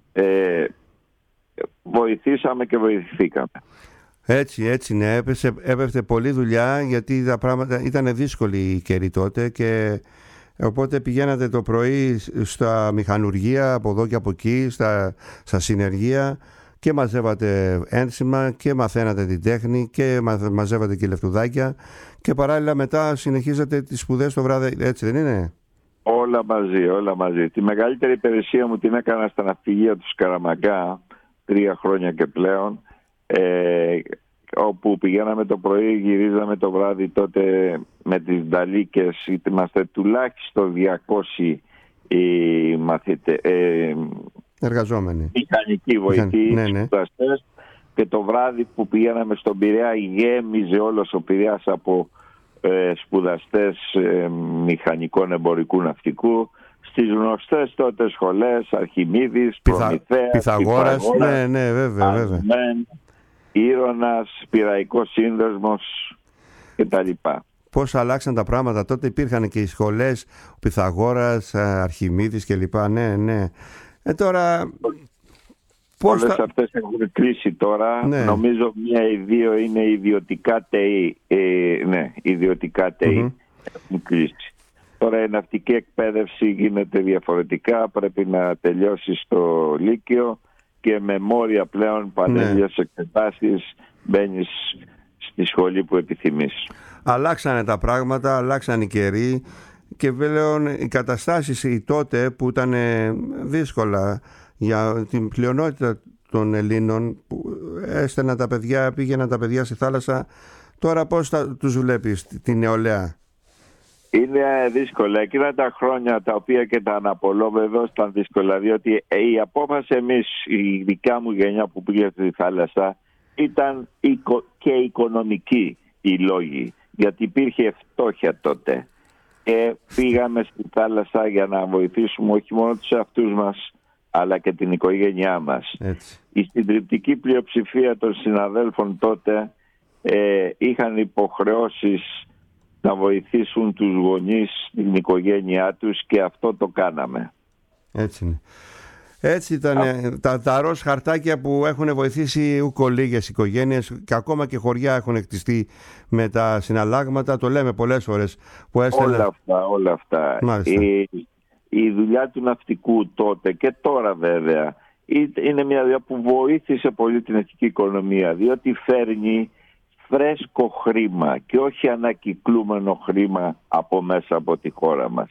βοηθήσαμε και βοηθηθήκαμε. Έτσι ναι, έπεφτε πολλή δουλειά, γιατί τα πράγματα ήταν δύσκολη η καιρή τότε και οπότε πηγαίνατε το πρωί στα μηχανουργία από εδώ και από εκεί, στα συνεργεία και μαζεύατε ένσημα και μαθαίνατε την τέχνη και μαζεύατε και λεφτουδάκια και παράλληλα μετά συνεχίζατε τις σπουδές το βράδυ, έτσι δεν είναι? Όλα μαζί. Τη μεγαλύτερη υπηρεσία μου την έκανα στα ναυπηγεία του Σκαραμαγκά, 3 χρόνια και πλέον, όπου πηγαίναμε το πρωί, γυρίζαμε το βράδυ. Τότε με τις νταλίκες είμαστε τουλάχιστον 200 εργαζόμενοι, μηχανικοί βοηθοί, και το βράδυ που πηγαίναμε στον Πειραιά γέμιζε όλος ο Πειραιάς από σπουδαστές μηχανικών εμπορικού ναυτικού στις γνωστές τότε σχολές, Αρχιμίδης, Προμηθέας, Πυθαγόρας, ναι, βέβαια. Ήρωνας, Πειραϊκός Σύνδεσμος κτλ. Πώς αλλάξαν τα πράγματα. Τότε υπήρχαν και οι σχολές, ο Πυθαγόρας, Αρχιμίδης κλπ. Ναι. Τώρα... Όλες αυτές έχουν κλείσει τώρα. Ναι. Νομίζω μία ή δύο είναι ιδιωτικά ΤΕΙ. Ιδιωτικά ΤΕΙ έχουν κλείσει. Τώρα η ναυτική εκπαίδευση γίνεται διαφορετικά. Πρέπει να τελειώσει στο Λύκειο και με μόρια πλέον πανέλλειες εξετάσεις μπαίνεις στη σχολή που επιθυμείς. Αλλάξανε τα πράγματα, αλλάξαν οι καιροί και πλέον οι καταστάσεις οι τότε που ήταν δύσκολα για την πλειονότητα των Ελλήνων που έστεναν τα παιδιά, πήγαιναν τα παιδιά στη θάλασσα. Τώρα πώς τους βλέπεις την νεολαία? Είναι δύσκολα. Εκείνα τα χρόνια τα οποία και τα αναπολώ βεβαίως ήταν δύσκολα, διότι η απόφαση εμείς, η δικιά μου γενιά που πήγε στη θάλασσα, ήταν και οικονομική οι λόγοι, γιατί υπήρχε φτώχεια τότε. Πήγαμε στη θάλασσα για να βοηθήσουμε όχι μόνο τους εαυτούς μας, αλλά και την οικογένειά μας. Έτσι. Η συντριπτική πλειοψηφία των συναδέλφων τότε είχαν υποχρεώσεις να βοηθήσουν τους γονείς, την οικογένειά τους, και αυτό το κάναμε. Έτσι είναι. Έτσι ήταν τα ροζ χαρτάκια που έχουν βοηθήσει ουκολίγες οικογένειες και ακόμα και χωριά έχουν εκτιστεί με τα συναλλάγματα. Το λέμε πολλές φορές που έστελνε... Όλα αυτά. Η δουλειά του ναυτικού τότε και τώρα βέβαια είναι μια δουλειά που βοήθησε πολύ την εθνική οικονομία, διότι φέρνει φρέσκο χρήμα και όχι ανακυκλούμενο χρήμα από μέσα από τη χώρα μας.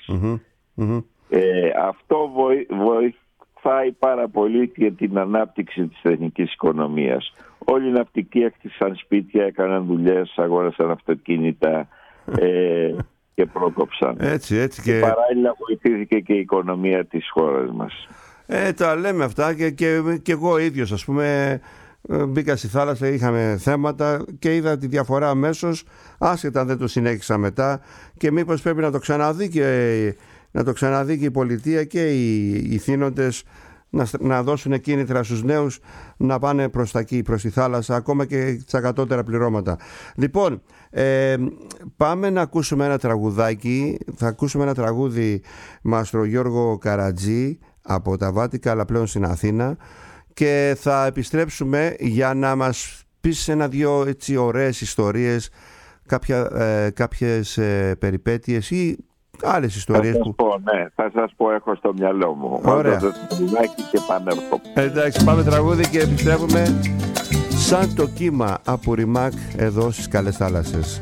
Αυτό βοηθάει πάρα πολύ για την ανάπτυξη της εθνικής οικονομίας. Όλοι οι ναυτικοί έκτισαν σπίτια, έκαναν δουλειές, αγόρασαν αυτοκίνητα και πρόκοψαν. Έτσι, και παράλληλα βοηθήθηκε και η οικονομία της χώρας μας. Τα λέμε αυτά και εγώ ίδιος, ας πούμε, μπήκα στη θάλασσα, είχαμε θέματα και είδα τη διαφορά αμέσως, άσχετα δεν το συνέχισα μετά, και μήπως πρέπει να το ξαναδεί και η πολιτεία και οι θύνοντες να δώσουν κίνητρα στους νέους να πάνε προς τα εκεί, προς τη θάλασσα, ακόμα και τα κατώτερα πληρώματα. Λοιπόν, πάμε να ακούσουμε ένα τραγουδάκι. Θα ακούσουμε ένα τραγούδι Μάστρο Γιώργο Καρατζή από τα Βάτικα, αλλά πλέον στην Αθήνα, και θα επιστρέψουμε για να μας πεις ένα-δυο έτσι ωραίες ιστορίες, κάποιες περιπέτειες ή άλλες ιστορίες θα σας πω, έχω στο μυαλό μου. Ωραία. Και πάμε. Εντάξει, πάμε τραγούδι και επιστρέφουμε σαν το κύμα από Ρημάκ εδώ στις καλές θάλασσες.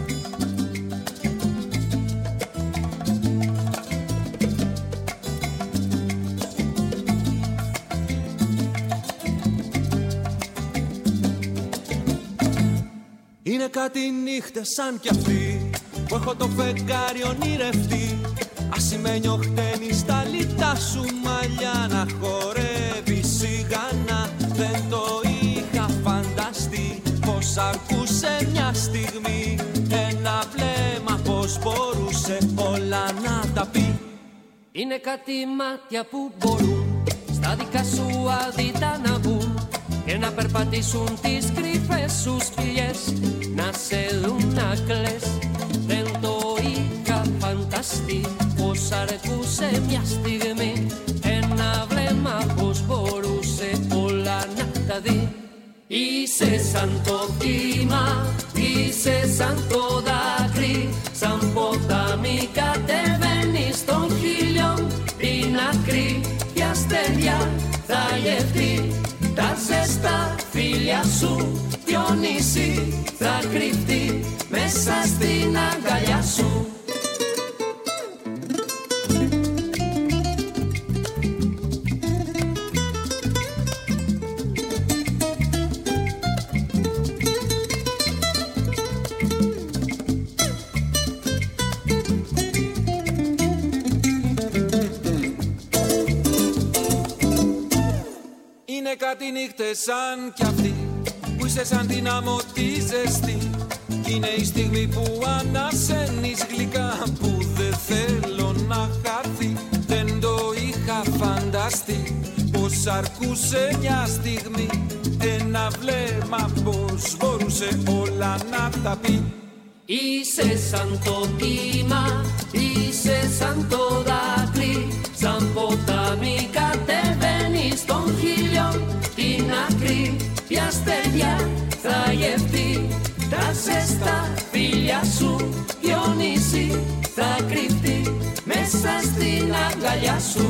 Είναι κάτι νύχτες σαν κι αυτή που έχω το φεγγάρι ονειρευτεί. Ασημένιο χτένι στα λιτά σου μαλλιά να χορεύει σιγανά. Δεν το είχα φανταστεί πως αρκούσε μια στιγμή ένα βλέμμα, πως μπορούσε όλα να τα πει. Είναι κάτι μάτια που μπορούν στα δικά σου αδίτα να μπουν και να περπατήσουν τις κρυφές σου σπηλιές, να σε δουν να κλαις. Δεν το είχα φανταστεί πως αρκούσε μια στιγμή ένα βλέμμα, πως μπορούσε όλα να τα δει. Είσαι σαν το κύμα, είσαι σαν το δάκρυ, σαν ποτάμι κατεβαίνει στον χίλιον την άκρη και αστέρια θα γευτεί. Τα ζεστά φίλια σου ποιο νησί θα κρυφτεί μέσα στην αγκαλιά σου. Είναι κάτι νύχτες σαν κι αυτή που είσαι σαν την άμμο τη ζεστή Κι είναι η στιγμή που ανασένεις γλυκά, που δεν θέλω να χαθεί. Δεν το είχα φανταστεί πως αρκούσε μια στιγμή ένα βλέμμα, πως μπορούσε όλα να τα πει. Είσαι σαν το κύμα, είσαι σαν το δάκρυ, σαν ποτάμι κατεβαίνει στον χίλιον την άκρη. Ποια στεριά θα γευτεί τα ζεστά φίλια σου, ποιο νησί θα κρυφτεί μέσα στην αγκαλιά σου.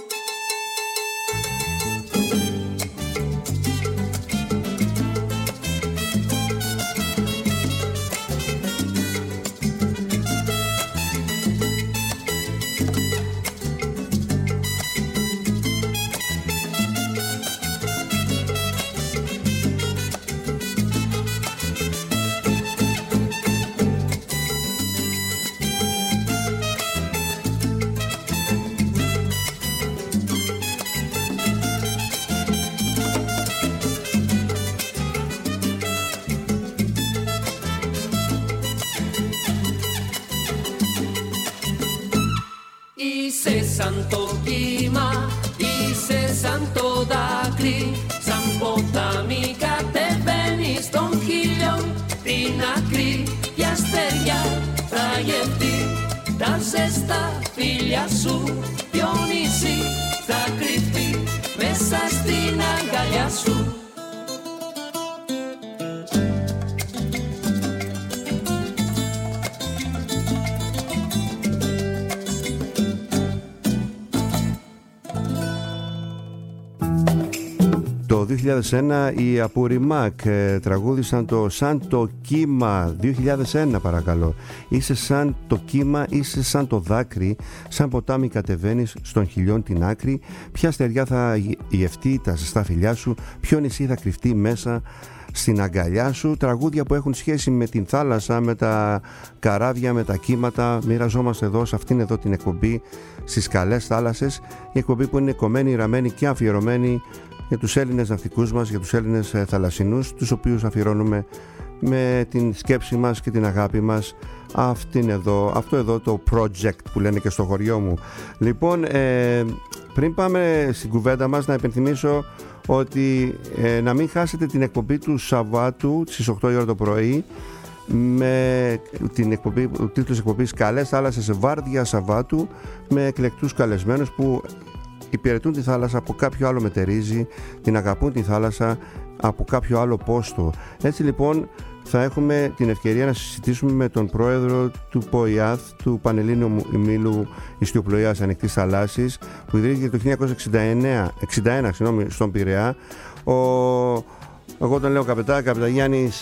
Είσαι σαν το κύμα, είσαι σαν το δάκρυ, σαν ποτάμι κατεβαίνει στον χίλιον την άκρη. Ποια στεριά θα γευτεί τα ζεστά φίλια σου, ποιο νησί θα κρυφτεί μέσα στην αγκαλιά σου. Το 2001 οι Απουριμάκ τραγούδισαν το «Σαν το κύμα». 2001 παρακαλώ. Είσαι σαν το κύμα, είσαι σαν το δάκρυ, σαν ποτάμι κατεβαίνεις στον χιλιόν την άκρη. Ποια στεριά θα γευτεί τα ζεστά φιλιά σου, ποιο νησί θα κρυφτεί μέσα στην αγκαλιά σου. Τραγούδια που έχουν σχέση με την θάλασσα, με τα καράβια, με τα κύματα. Μοιραζόμαστε εδώ σε αυτήν εδώ την εκπομπή στις καλές θάλασσες, η εκπομπή που είναι κομμένη, ραμμένη και αφιερωμένη για τους Έλληνες ναυτικούς μας, για τους Έλληνες θαλασσινούς, τους οποίους αφιερώνουμε με την σκέψη μας και την αγάπη μας αυτό εδώ το project που λένε και στο χωριό μου. Λοιπόν, πριν πάμε στην κουβέντα μας, να υπενθυμίσω ότι να μην χάσετε την εκπομπή του Σαββάτου στις 8 η ώρα το πρωί, με την εκπομπή, ο τίτλος εκπομπής «Καλές θάλασσες σε βάρδια Σαββάτου», με εκλεκτούς καλεσμένους που υπηρετούν τη θάλασσα από κάποιο άλλο μετερίζει, την αγαπούν τη θάλασσα από κάποιο άλλο πόστο. Έτσι λοιπόν θα έχουμε την ευκαιρία να συζητήσουμε με τον πρόεδρο του ΠΟΙΑΘ, του Πανελλήνιου Ομίλου Ιστιοπλοείας Ανοιχτής Θαλάσσης, που ιδρύθηκε το 1961 στον Πειραιά. Εγώ τον λέω Καπεταγιάννης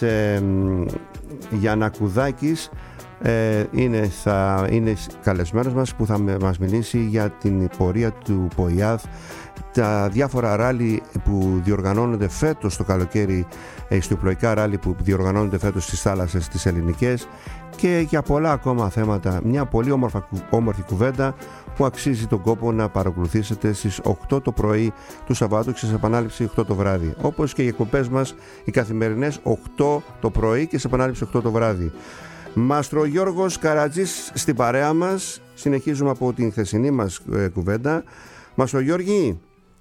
Γιαννακουδάκης. Είναι καλεσμένος μας που θα μας μιλήσει για την πορεία του ΠΟΙΑΘ, τα διάφορα ράλι που διοργανώνονται φέτος το καλοκαίρι, ιστιοπλοϊκά ράλι που διοργανώνονται φέτος στις θάλασσες τις ελληνικές, και για πολλά ακόμα θέματα. Μια πολύ όμορφη κουβέντα που αξίζει τον κόπο να παρακολουθήσετε στις 8 το πρωί του Σαββάτου και σε επανάληψη 8 το βράδυ, όπως και οι εκπομπές μας οι καθημερινές 8 το πρωί και σε επανάληψη 8 το βράδυ. Μάστρο Γιώργος Καρατζής στην παρέα μας. Συνεχίζουμε από την χθεσινή μας κουβέντα. Μάστρο Γιώργη,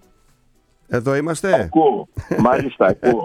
εδώ είμαστε. Ακούω, μάλιστα ακούω.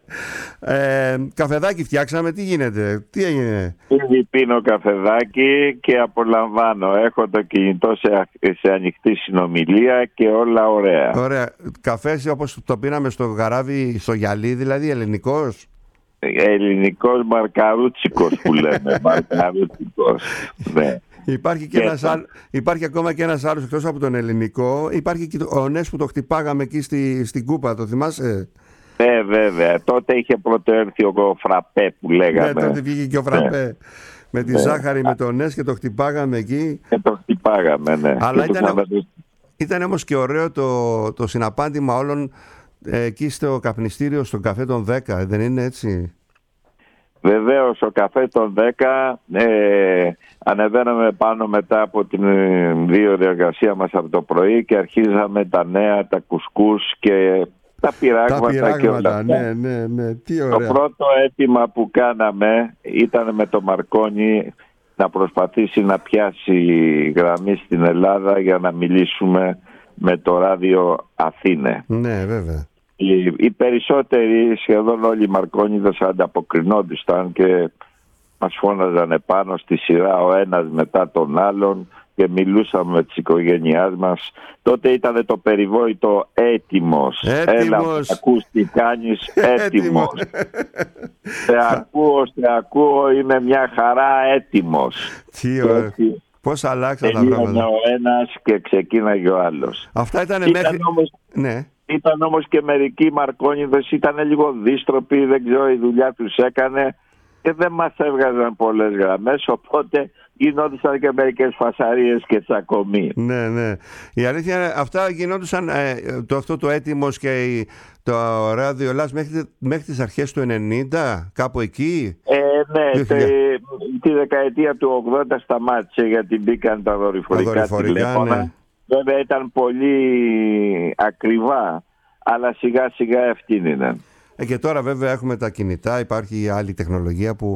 Καφεδάκι φτιάξαμε, τι γίνεται, τι έγινε? Ήδη πίνω καφεδάκι και απολαμβάνω. Έχω το κινητό σε ανοιχτή συνομιλία και όλα ωραία. Ωραία, καφές όπως το πίναμε στο γαράβι, στο γυαλί δηλαδή, ελληνικός? Ελληνικός μαρκαρούτσικος που λέμε. Μαρκαρούτσικος, ναι. Υπάρχει ακόμα και ένας άλλος εκτός από τον ελληνικό. Υπάρχει και ο Νες που το χτυπάγαμε εκεί στην Κούπα, το θυμάσαι? Ναι, βέβαια. Τότε είχε πρώτο έρθει ο φραπέ που λέγαμε. Ναι, τότε βγήκε και ο φραπέ. Ναι. Με τη ζάχαρη, με τον Νες, και το χτυπάγαμε εκεί. Και το χτυπάγαμε, ναι. Αλλά ήταν όμως και ωραίο το συναπάντημα όλων εκεί στο καπνιστήριο, στον καφέ των 10, δεν είναι έτσι? Βεβαίως, ο καφέ των 10, ανεβαίναμε πάνω μετά από την διεργασία μας από το πρωί και αρχίζαμε τα νέα, τα κουσκούς και τα πειράγματα και όλα. Ναι. Τι ωραία. Το πρώτο αίτημα που κάναμε ήταν με το Μαρκόνι να προσπαθήσει να πιάσει γραμμή στην Ελλάδα για να μιλήσουμε με το ράδιο Αθήνε. Ναι, βέβαια. Οι περισσότεροι, σχεδόν όλοι οι Μαρκόνιδες ανταποκρινόντουσαν και μας φώναζαν επάνω στη σειρά ο ένας μετά τον άλλον και μιλούσαμε με τις οικογένειάς μας. Τότε ήταν το περιβόητο έτοιμος. Έλα, ακούς τι κάνεις, έτοιμος. Σε ακούω, είμαι μια χαρά έτοιμος. Τι ωραία. Πώς αλλάξαν τα πράγματα. Τελείωνε ο ένας και ξεκίναγε ο άλλος. Αυτά ήταν μέχρι... Ναι. Ήταν όμως και μερικοί Μαρκόνιδες, ήταν λίγο δύστροποι, δεν ξέρω, η δουλειά τους έκανε και δεν μας έβγαζαν πολλές γραμμές, οπότε γινόντουσαν και μερικές φασαρίες και τσακωμοί. Ναι. Η αλήθεια είναι, αυτά γινόντουσαν, αυτό το έτοιμος και το ράδιο Ελλάς μέχρι τις αρχές του 90, κάπου εκεί. Ναι, τη δεκαετία του 80 σταμάτησε γιατί μπήκαν τα δορυφορικά τηλέφωνα. Ναι. Βέβαια ήταν πολύ ακριβά, αλλά σιγά σιγά ευθύνηναν. Και τώρα βέβαια έχουμε τα κινητά, υπάρχει άλλη τεχνολογία που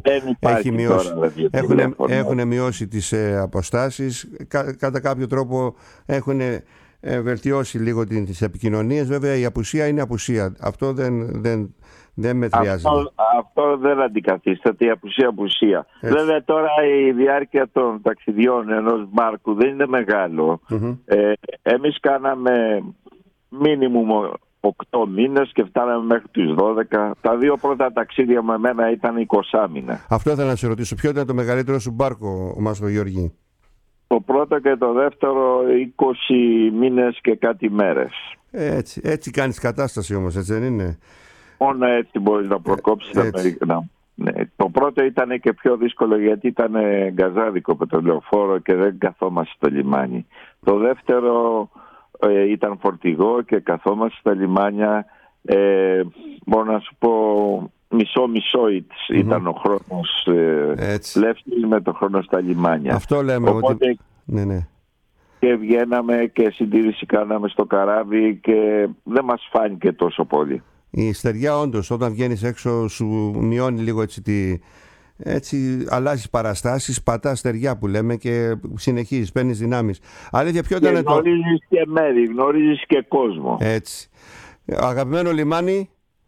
έχουν μειώσει τις αποστάσεις, κατά κάποιο τρόπο έχουν βελτιώσει λίγο τις επικοινωνίες. Βέβαια η απουσία είναι απουσία, αυτό δεν μετριάζεται. Αυτό δεν αντικαθίσταται, η απουσία. Βέβαια τώρα η διάρκεια των ταξιδιών ενός μπάρκου δεν είναι μεγάλο. Εμείς κάναμε μίνιμουμ 8 μήνες και φτάναμε μέχρι τους 12. Τα δύο πρώτα ταξίδια με εμένα ήταν 20 μήνα. Αυτό ήθελα να σε ρωτήσω. Ποιο ήταν το μεγαλύτερο σου μπάρκο, Μάστρο Γιώργη? Το πρώτο και το δεύτερο 20 μήνες και κάτι μέρες. Έτσι κάνεις κατάσταση όμως, έτσι δεν είναι? Μόνο έτσι μπορείς να προκόψεις Αμερικά. Ναι. Το πρώτο ήταν και πιο δύσκολο γιατί ήταν γκαζάδικο πετρελαιοφόρο και δεν καθόμαστε στο λιμάνι. Το δεύτερο ήταν φορτηγό και καθόμαστε στα λιμάνια. Μπορώ να σου πω μισό-μισό ήταν ο χρόνος λεύσης με το χρόνο στα λιμάνια. Αυτό λέμε. Οπότε, ναι. Και βγαίναμε και συντήρηση κάναμε στο καράβι και δεν μας φάνηκε τόσο πολύ. Η στεριά όντως όταν βγαίνεις έξω σου μειώνει λίγο έτσι αλλάζεις παραστάσεις, πατάς στεριά που λέμε και συνεχίζεις, παίρνεις δυνάμεις. Αλήθεια, ποιο ήταν γνωρίζεις και μέρη, γνωρίζεις και κόσμο. Έτσι. Αγαπημένο λιμάνι?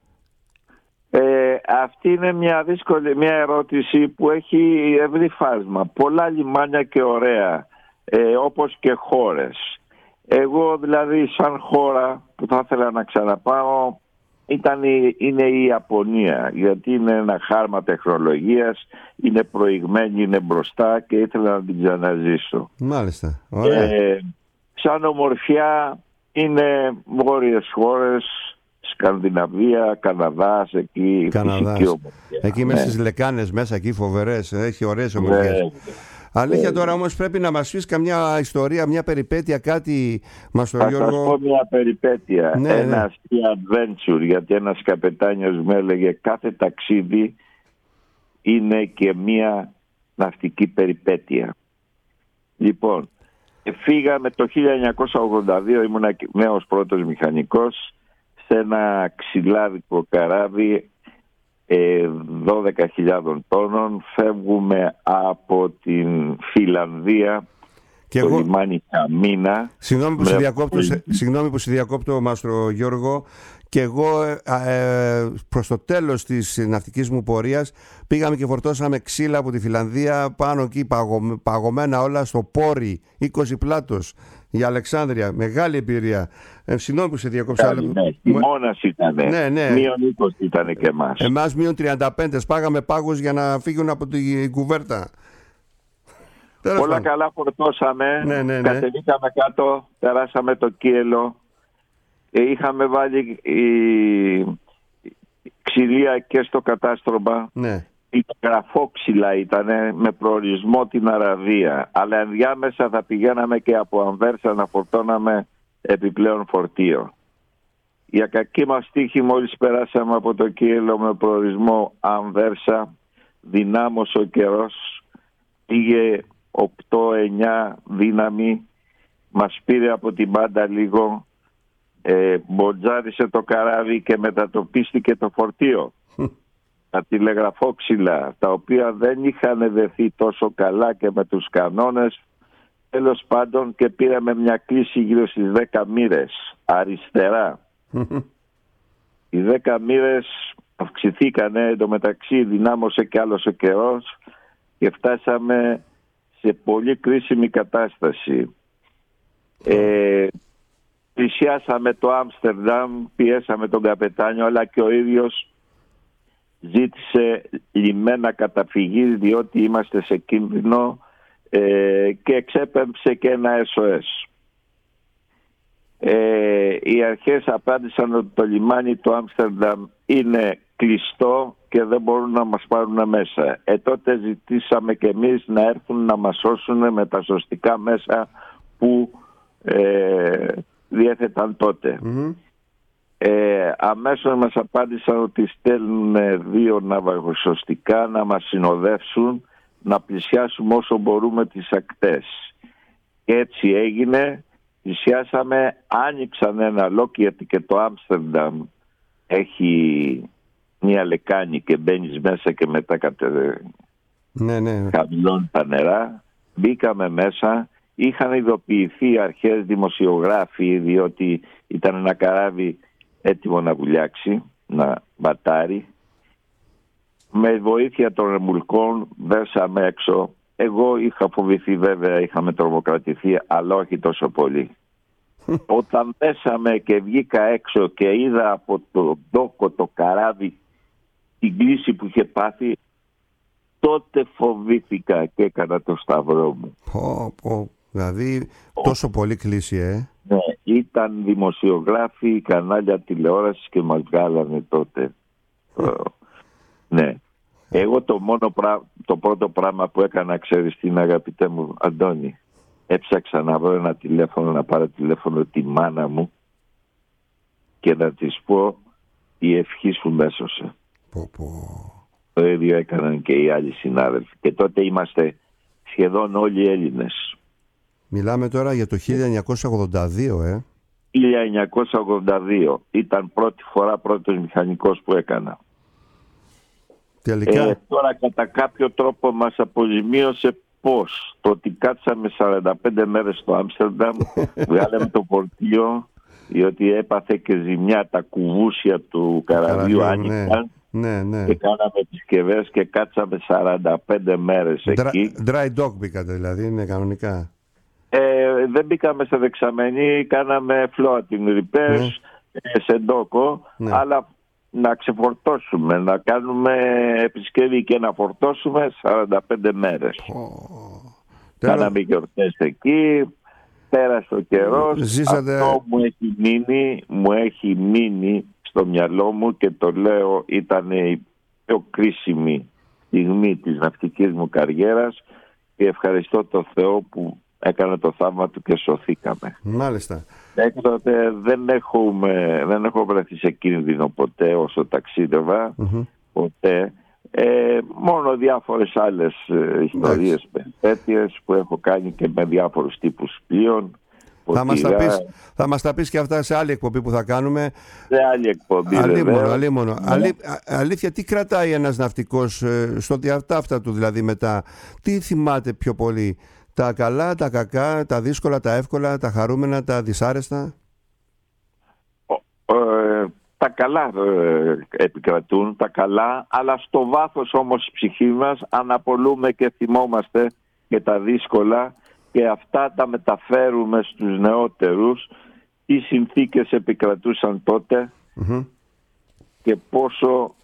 Αυτή είναι μια ερώτηση που έχει ευρύ φάσμα. Πολλά λιμάνια και ωραία, όπως και χώρες. Εγώ δηλαδή σαν χώρα που θα ήθελα να ξαναπάω είναι η Ιαπωνία, γιατί είναι ένα χάρμα τεχνολογίας, είναι προηγμένη, είναι μπροστά και ήθελα να την ξαναζήσω. Μάλιστα, ωραία. Σαν ομορφιά είναι βόρειες χώρες, Σκανδιναβία, Καναδάς, εκεί φυσική ομορφιά. Εκεί μέσα στις λεκάνες μέσα εκεί φοβερές, έχει ωραίες ομορφιές. Αλήθεια τώρα όμως πρέπει να μας πεις καμιά ιστορία, μια περιπέτεια, κάτι Μάστρο Γιώργο. Θα σας πω μια περιπέτεια, ένα adventure, γιατί ένας καπετάνιος μου έλεγε κάθε ταξίδι είναι και μια ναυτική περιπέτεια. Λοιπόν, φύγαμε το 1982, ήμουν νέος πρώτος μηχανικός, σε ένα ξυλάδικο καράβι 12.000 τόνων. Φεύγουμε από την Φιλανδία και το λιμάνι Καμίνα. Συγγνώμη που σε διακόπτω Μάστρο Γιώργο. Και εγώ προς το τέλος της ναυτικής μου πορείας πήγαμε και φορτώσαμε ξύλα από τη Φιλανδία πάνω εκεί παγωμένα όλα στο Πόρι 20 πλάτος για Αλεξάνδρεια, μεγάλη εμπειρία. Συγγνώμη που σε διακόψα. Χειμώνας ήταν. Ναι. Μείον 20 ήταν και εμάς. Εμάς μείον 35. Σπάγαμε πάγους για να φύγουν από την κουβέρτα. Όλα καλά φορτώσαμε. Ναι. Κατεβήκαμε κάτω, περάσαμε το Κίελο. Είχαμε βάλει ξυλία και στο κατάστρωμα. Ναι. Γραφόξυλα ήταν με προορισμό την Αραβία. Αλλά ενδιάμεσα θα πηγαίναμε και από Ανβέρσα να φορτώναμε επιπλέον φορτίο. Για κακή μας τύχη μόλις περάσαμε από το Κίελο με προορισμό Ανβέρσα, δυνάμωσε ο καιρός, πήγε 8-9 δύναμη, μας πήρε από την πάντα λίγο μποτζάρισε το καράβι και μετατοπίστηκε το φορτίο. Τα τηλεγραφόξυλα, τα οποία δεν είχαν δεθεί τόσο καλά και με τους κανόνες, τέλος πάντων, και πήραμε μια κλίση γύρω στις 10 μοίρες αριστερά. Οι 10 μοίρες αυξηθήκανε, εντωμεταξύ δυνάμωσε και άλλος ο καιρός και φτάσαμε σε πολύ κρίσιμη κατάσταση. Πλησιάσαμε το Άμστερνταμ, πιέσαμε τον καπετάνιο, αλλά και ο ίδιος ζήτησε λιμένα καταφυγής, διότι είμαστε σε κίνδυνο, και εξέπεμψε και ένα SOS. Οι αρχές απάντησαν ότι το λιμάνι του Άμστερνταμ είναι κλειστό και δεν μπορούν να μας πάρουν μέσα. Τότε ζητήσαμε και εμείς να έρθουν να μας σώσουν με τα σωστικά μέσα που διέθεταν τότε. Αμέσως μας απάντησαν ότι στέλνουν 2 ναυαγοσωστικά να μας συνοδεύσουν, να πλησιάσουμε όσο μπορούμε τις ακτές. Και έτσι έγινε. Πλησιάσαμε, άνοιξαν ένα λόκι, γιατί και το Άμστερνταμ έχει μια λεκάνη και μπαίνεις μέσα και μετά χαμηλώνει τα νερά. Μπήκαμε μέσα. Είχαν ειδοποιηθεί αρχές δημοσιογράφοι, διότι ήταν ένα καράβι έτοιμο να βουλιάξει, να μπατάρει. Με βοήθεια των ρεμουλκών δέσαμε έξω. Εγώ είχα φοβηθεί, βέβαια, είχαμε τρομοκρατηθεί, αλλά όχι τόσο πολύ. Όταν πέσαμε και βγήκα έξω και είδα από το ντόκο το καράβι την κλίση που είχε πάθει, τότε φοβήθηκα και έκανα το σταυρό μου. Δηλαδή τόσο πολύ κλίση, Ναι, ήταν δημοσιογράφοι, κανάλια τηλεόρασης και μας βγάλανε τότε. Ναι. Εγώ το πρώτο πράγμα που έκανα, ξέρεις τι είναι, αγαπητέ μου Αντώνη? Έψαξα να βρω ένα τηλέφωνο, να πάρω τηλέφωνο τη μάνα μου και να της πω η ευχή σου μέσωσε. Το ίδιο έκαναν και οι άλλοι συνάδελφοι. Και τότε είμαστε σχεδόν όλοι Έλληνες. Μιλάμε τώρα για το 1982, 1982. Ήταν πρώτη φορά πρώτος μηχανικός που έκανα. Τελικά. Τώρα κατά κάποιο τρόπο μας αποζημίωσε πώς? Το ότι κάτσαμε 45 μέρες στο Άμστερνταμ, βγάλαμε το φορτίο, διότι έπαθε και ζημιά, τα κουβούσια του καραβιού άνοιξαν. Και κάναμε επισκευές και κάτσαμε 45 μέρες εκεί. Dry dock μπήκατε δηλαδή, είναι κανονικά? Δεν μπήκαμε σε δεξαμενή, κάναμε floating repairs σε ντόκο, αλλά να ξεφορτώσουμε, να κάνουμε επισκευή και να φορτώσουμε 45 μέρες. Κάναμε γιορτές εκεί, πέρασε ο καιρός. Ζήσατε... Αυτό μου έχει μείνει στο μυαλό μου και το λέω, ήταν η πιο κρίσιμη στιγμή της ναυτικής μου καριέρας και ευχαριστώ το Θεό που έκανε το θαύμα του και σωθήκαμε. Μάλιστα. Έκτοτε δεν έχω βρεθεί σε κίνδυνο ποτέ όσο ταξίδευα, ποτέ. Μόνο διάφορες άλλες ιστορίες, περιπέτειες που έχω κάνει και με διάφορους τύπους πλοίων. Θα μας τα πεις και αυτά σε άλλη εκπομπή που θα κάνουμε. Σε άλλη εκπομπή, αλίμονο. Αλήθεια, τι κρατάει ένας ναυτικός στο διατάφτα του, δηλαδή μετά? Τι θυμάται πιο πολύ? Τα καλά, τα κακά, τα δύσκολα, τα εύκολα, τα χαρούμενα, τα δυσάρεστα? Τα καλά επικρατούν, τα καλά, αλλά στο βάθος όμως ψυχή μας αναπολούμε και θυμόμαστε και τα δύσκολα και αυτά τα μεταφέρουμε στους νεότερους, τι συνθήκες επικρατούσαν τότε και πόσο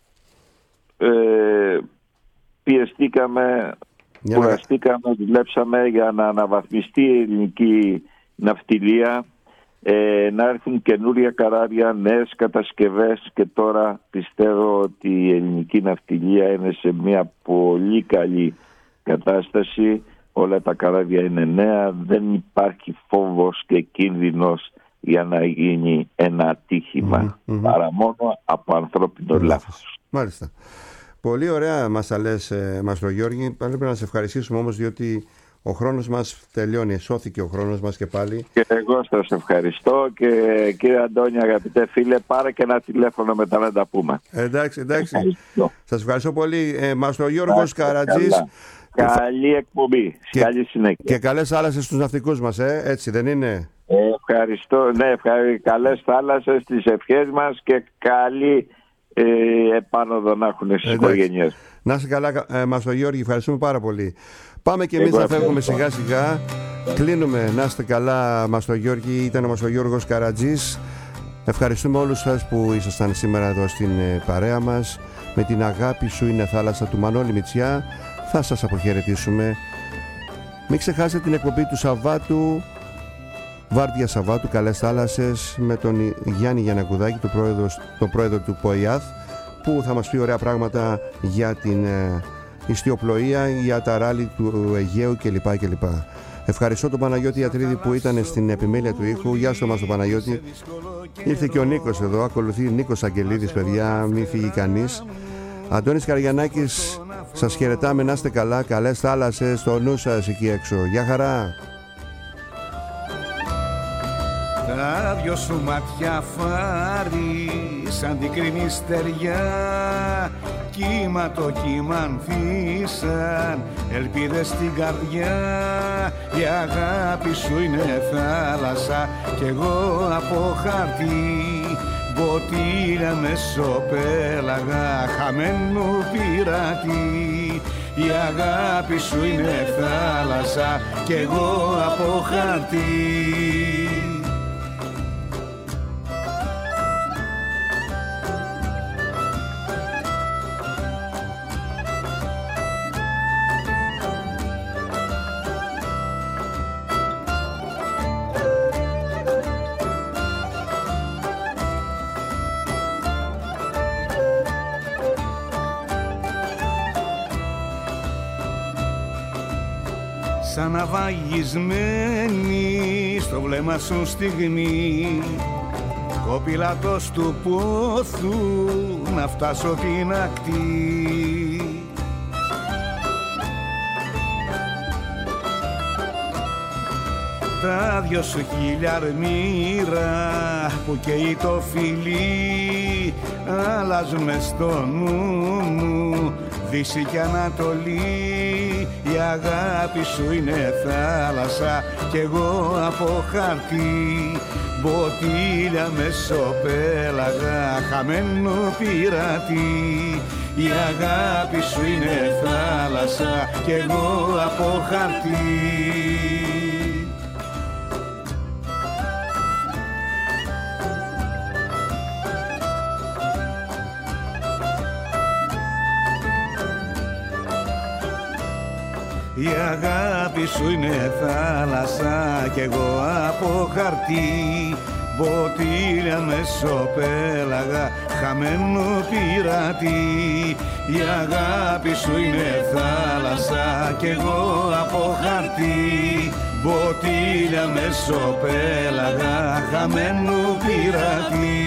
πιεστήκαμε, κουραστήκαμε, δουλέψαμε για να αναβαθμιστεί η ελληνική ναυτιλία, να έρθουν καινούρια καράβια, νέες κατασκευές και τώρα πιστεύω ότι η ελληνική ναυτιλία είναι σε μια πολύ καλή κατάσταση. Όλα τα καράβια είναι νέα, δεν υπάρχει φόβος και κίνδυνος για να γίνει ένα ατύχημα παρά μόνο από ανθρώπινο λάθος. Μάλιστα. Πολύ ωραία μας τα λες, Μαστρογιώργη. Πρέπει να σε ευχαριστήσουμε όμως, διότι Ο χρόνος μας τελειώνει, σώθηκε ο χρόνος μας και πάλι. Και εγώ σας ευχαριστώ και κύριε Αντώνη, αγαπητέ φίλε, πάρε και ένα τηλέφωνο μετά να τα πούμε. Εντάξει. Σας ευχαριστώ πολύ. Μαστρογιώργος Καρατζής. Καλή εκπομπή. Καλή συνέχεια. Και καλές θάλασσες στους ναυτικούς μας, έτσι δεν είναι? Ευχαριστώ. Ναι, καλές θάλασσες, τις ευχές μας και καλή επάνωδο να έχουν στις οικογένειες. Να είσαι καλά, Μαστρογιώργη, ευχαριστούμε πάρα πολύ. Πάμε και εμείς να φεύγουμε σιγά σιγά. Κλείνουμε. Να είστε καλά, Μαστρογιώργη. Ήταν ο Μαστρογιώργος Καρατζής. Ευχαριστούμε όλους σας που ήσασταν σήμερα εδώ στην παρέα μας. Με την αγάπη σου είναι θάλασσα του Μανώλη Μητσιά θα σας αποχαιρετήσουμε. Μην ξεχάσετε την εκπομπή του Σαββάτου, Βάρδια Σαββάτου, καλές θάλασσες, με τον Γιάννη Γιαννακουδάκη, τον πρόεδρο του ΠΟΙΑΘ, που θα μας πει ωραία πράγματα για την ιστιοπλοεία, για τα ράλι του Αιγαίου κλπ. Ευχαριστώ τον Παναγιώτη Ιατρίδη που ήταν στην επιμέλεια του ήχου. Γεια σου μας τον Παναγιώτη. Ήρθε και ο Νίκος εδώ, ακολουθεί Νίκος Αγγελίδης, παιδιά, μην φύγει κανείς. Αντώνης Καραγιαννάκης, σας χαιρετάμε, να είστε καλά, καλές θάλασσες στο νου σας εκεί έξω. Γεια χαρά. Τα δυο σου μάτια φάρι σαν την κρίνη στεριά, κύμα το κύμα ανθίσαν ελπίδες στην καρδιά. Η αγάπη σου είναι θάλασσα κι εγώ από χαρτί, ποτήρια μεσοπέλαγα χαμένου πειρατή. Η αγάπη σου είναι θάλασσα κι εγώ από χαρτί. Σαν αβαγισμένη στο βλέμμα σου στιγμή, κοπηλάτος του πόθου να φτάσω την ακτή. Τα δυο σου χίλια αρμύρα που καίει το φιλί, αλλάζουν μες στο νου μου Δύση και Ανατολή. Η αγάπη σου είναι θάλασσα κι εγώ από χαρτί, μποτήλια μεσοπέλαγα χαμένο πειρατή. Η αγάπη σου είναι θάλασσα κι εγώ από χαρτί. Η αγάπη σου είναι θάλασσα κι εγώ από χαρτί, μποτήλια μεσοπέλαγα χαμένο πειρατή. Η αγάπη σου είναι θάλασσα κι εγώ από χαρτί, μποτήλια μεσοπέλαγα χαμένο πειρατή.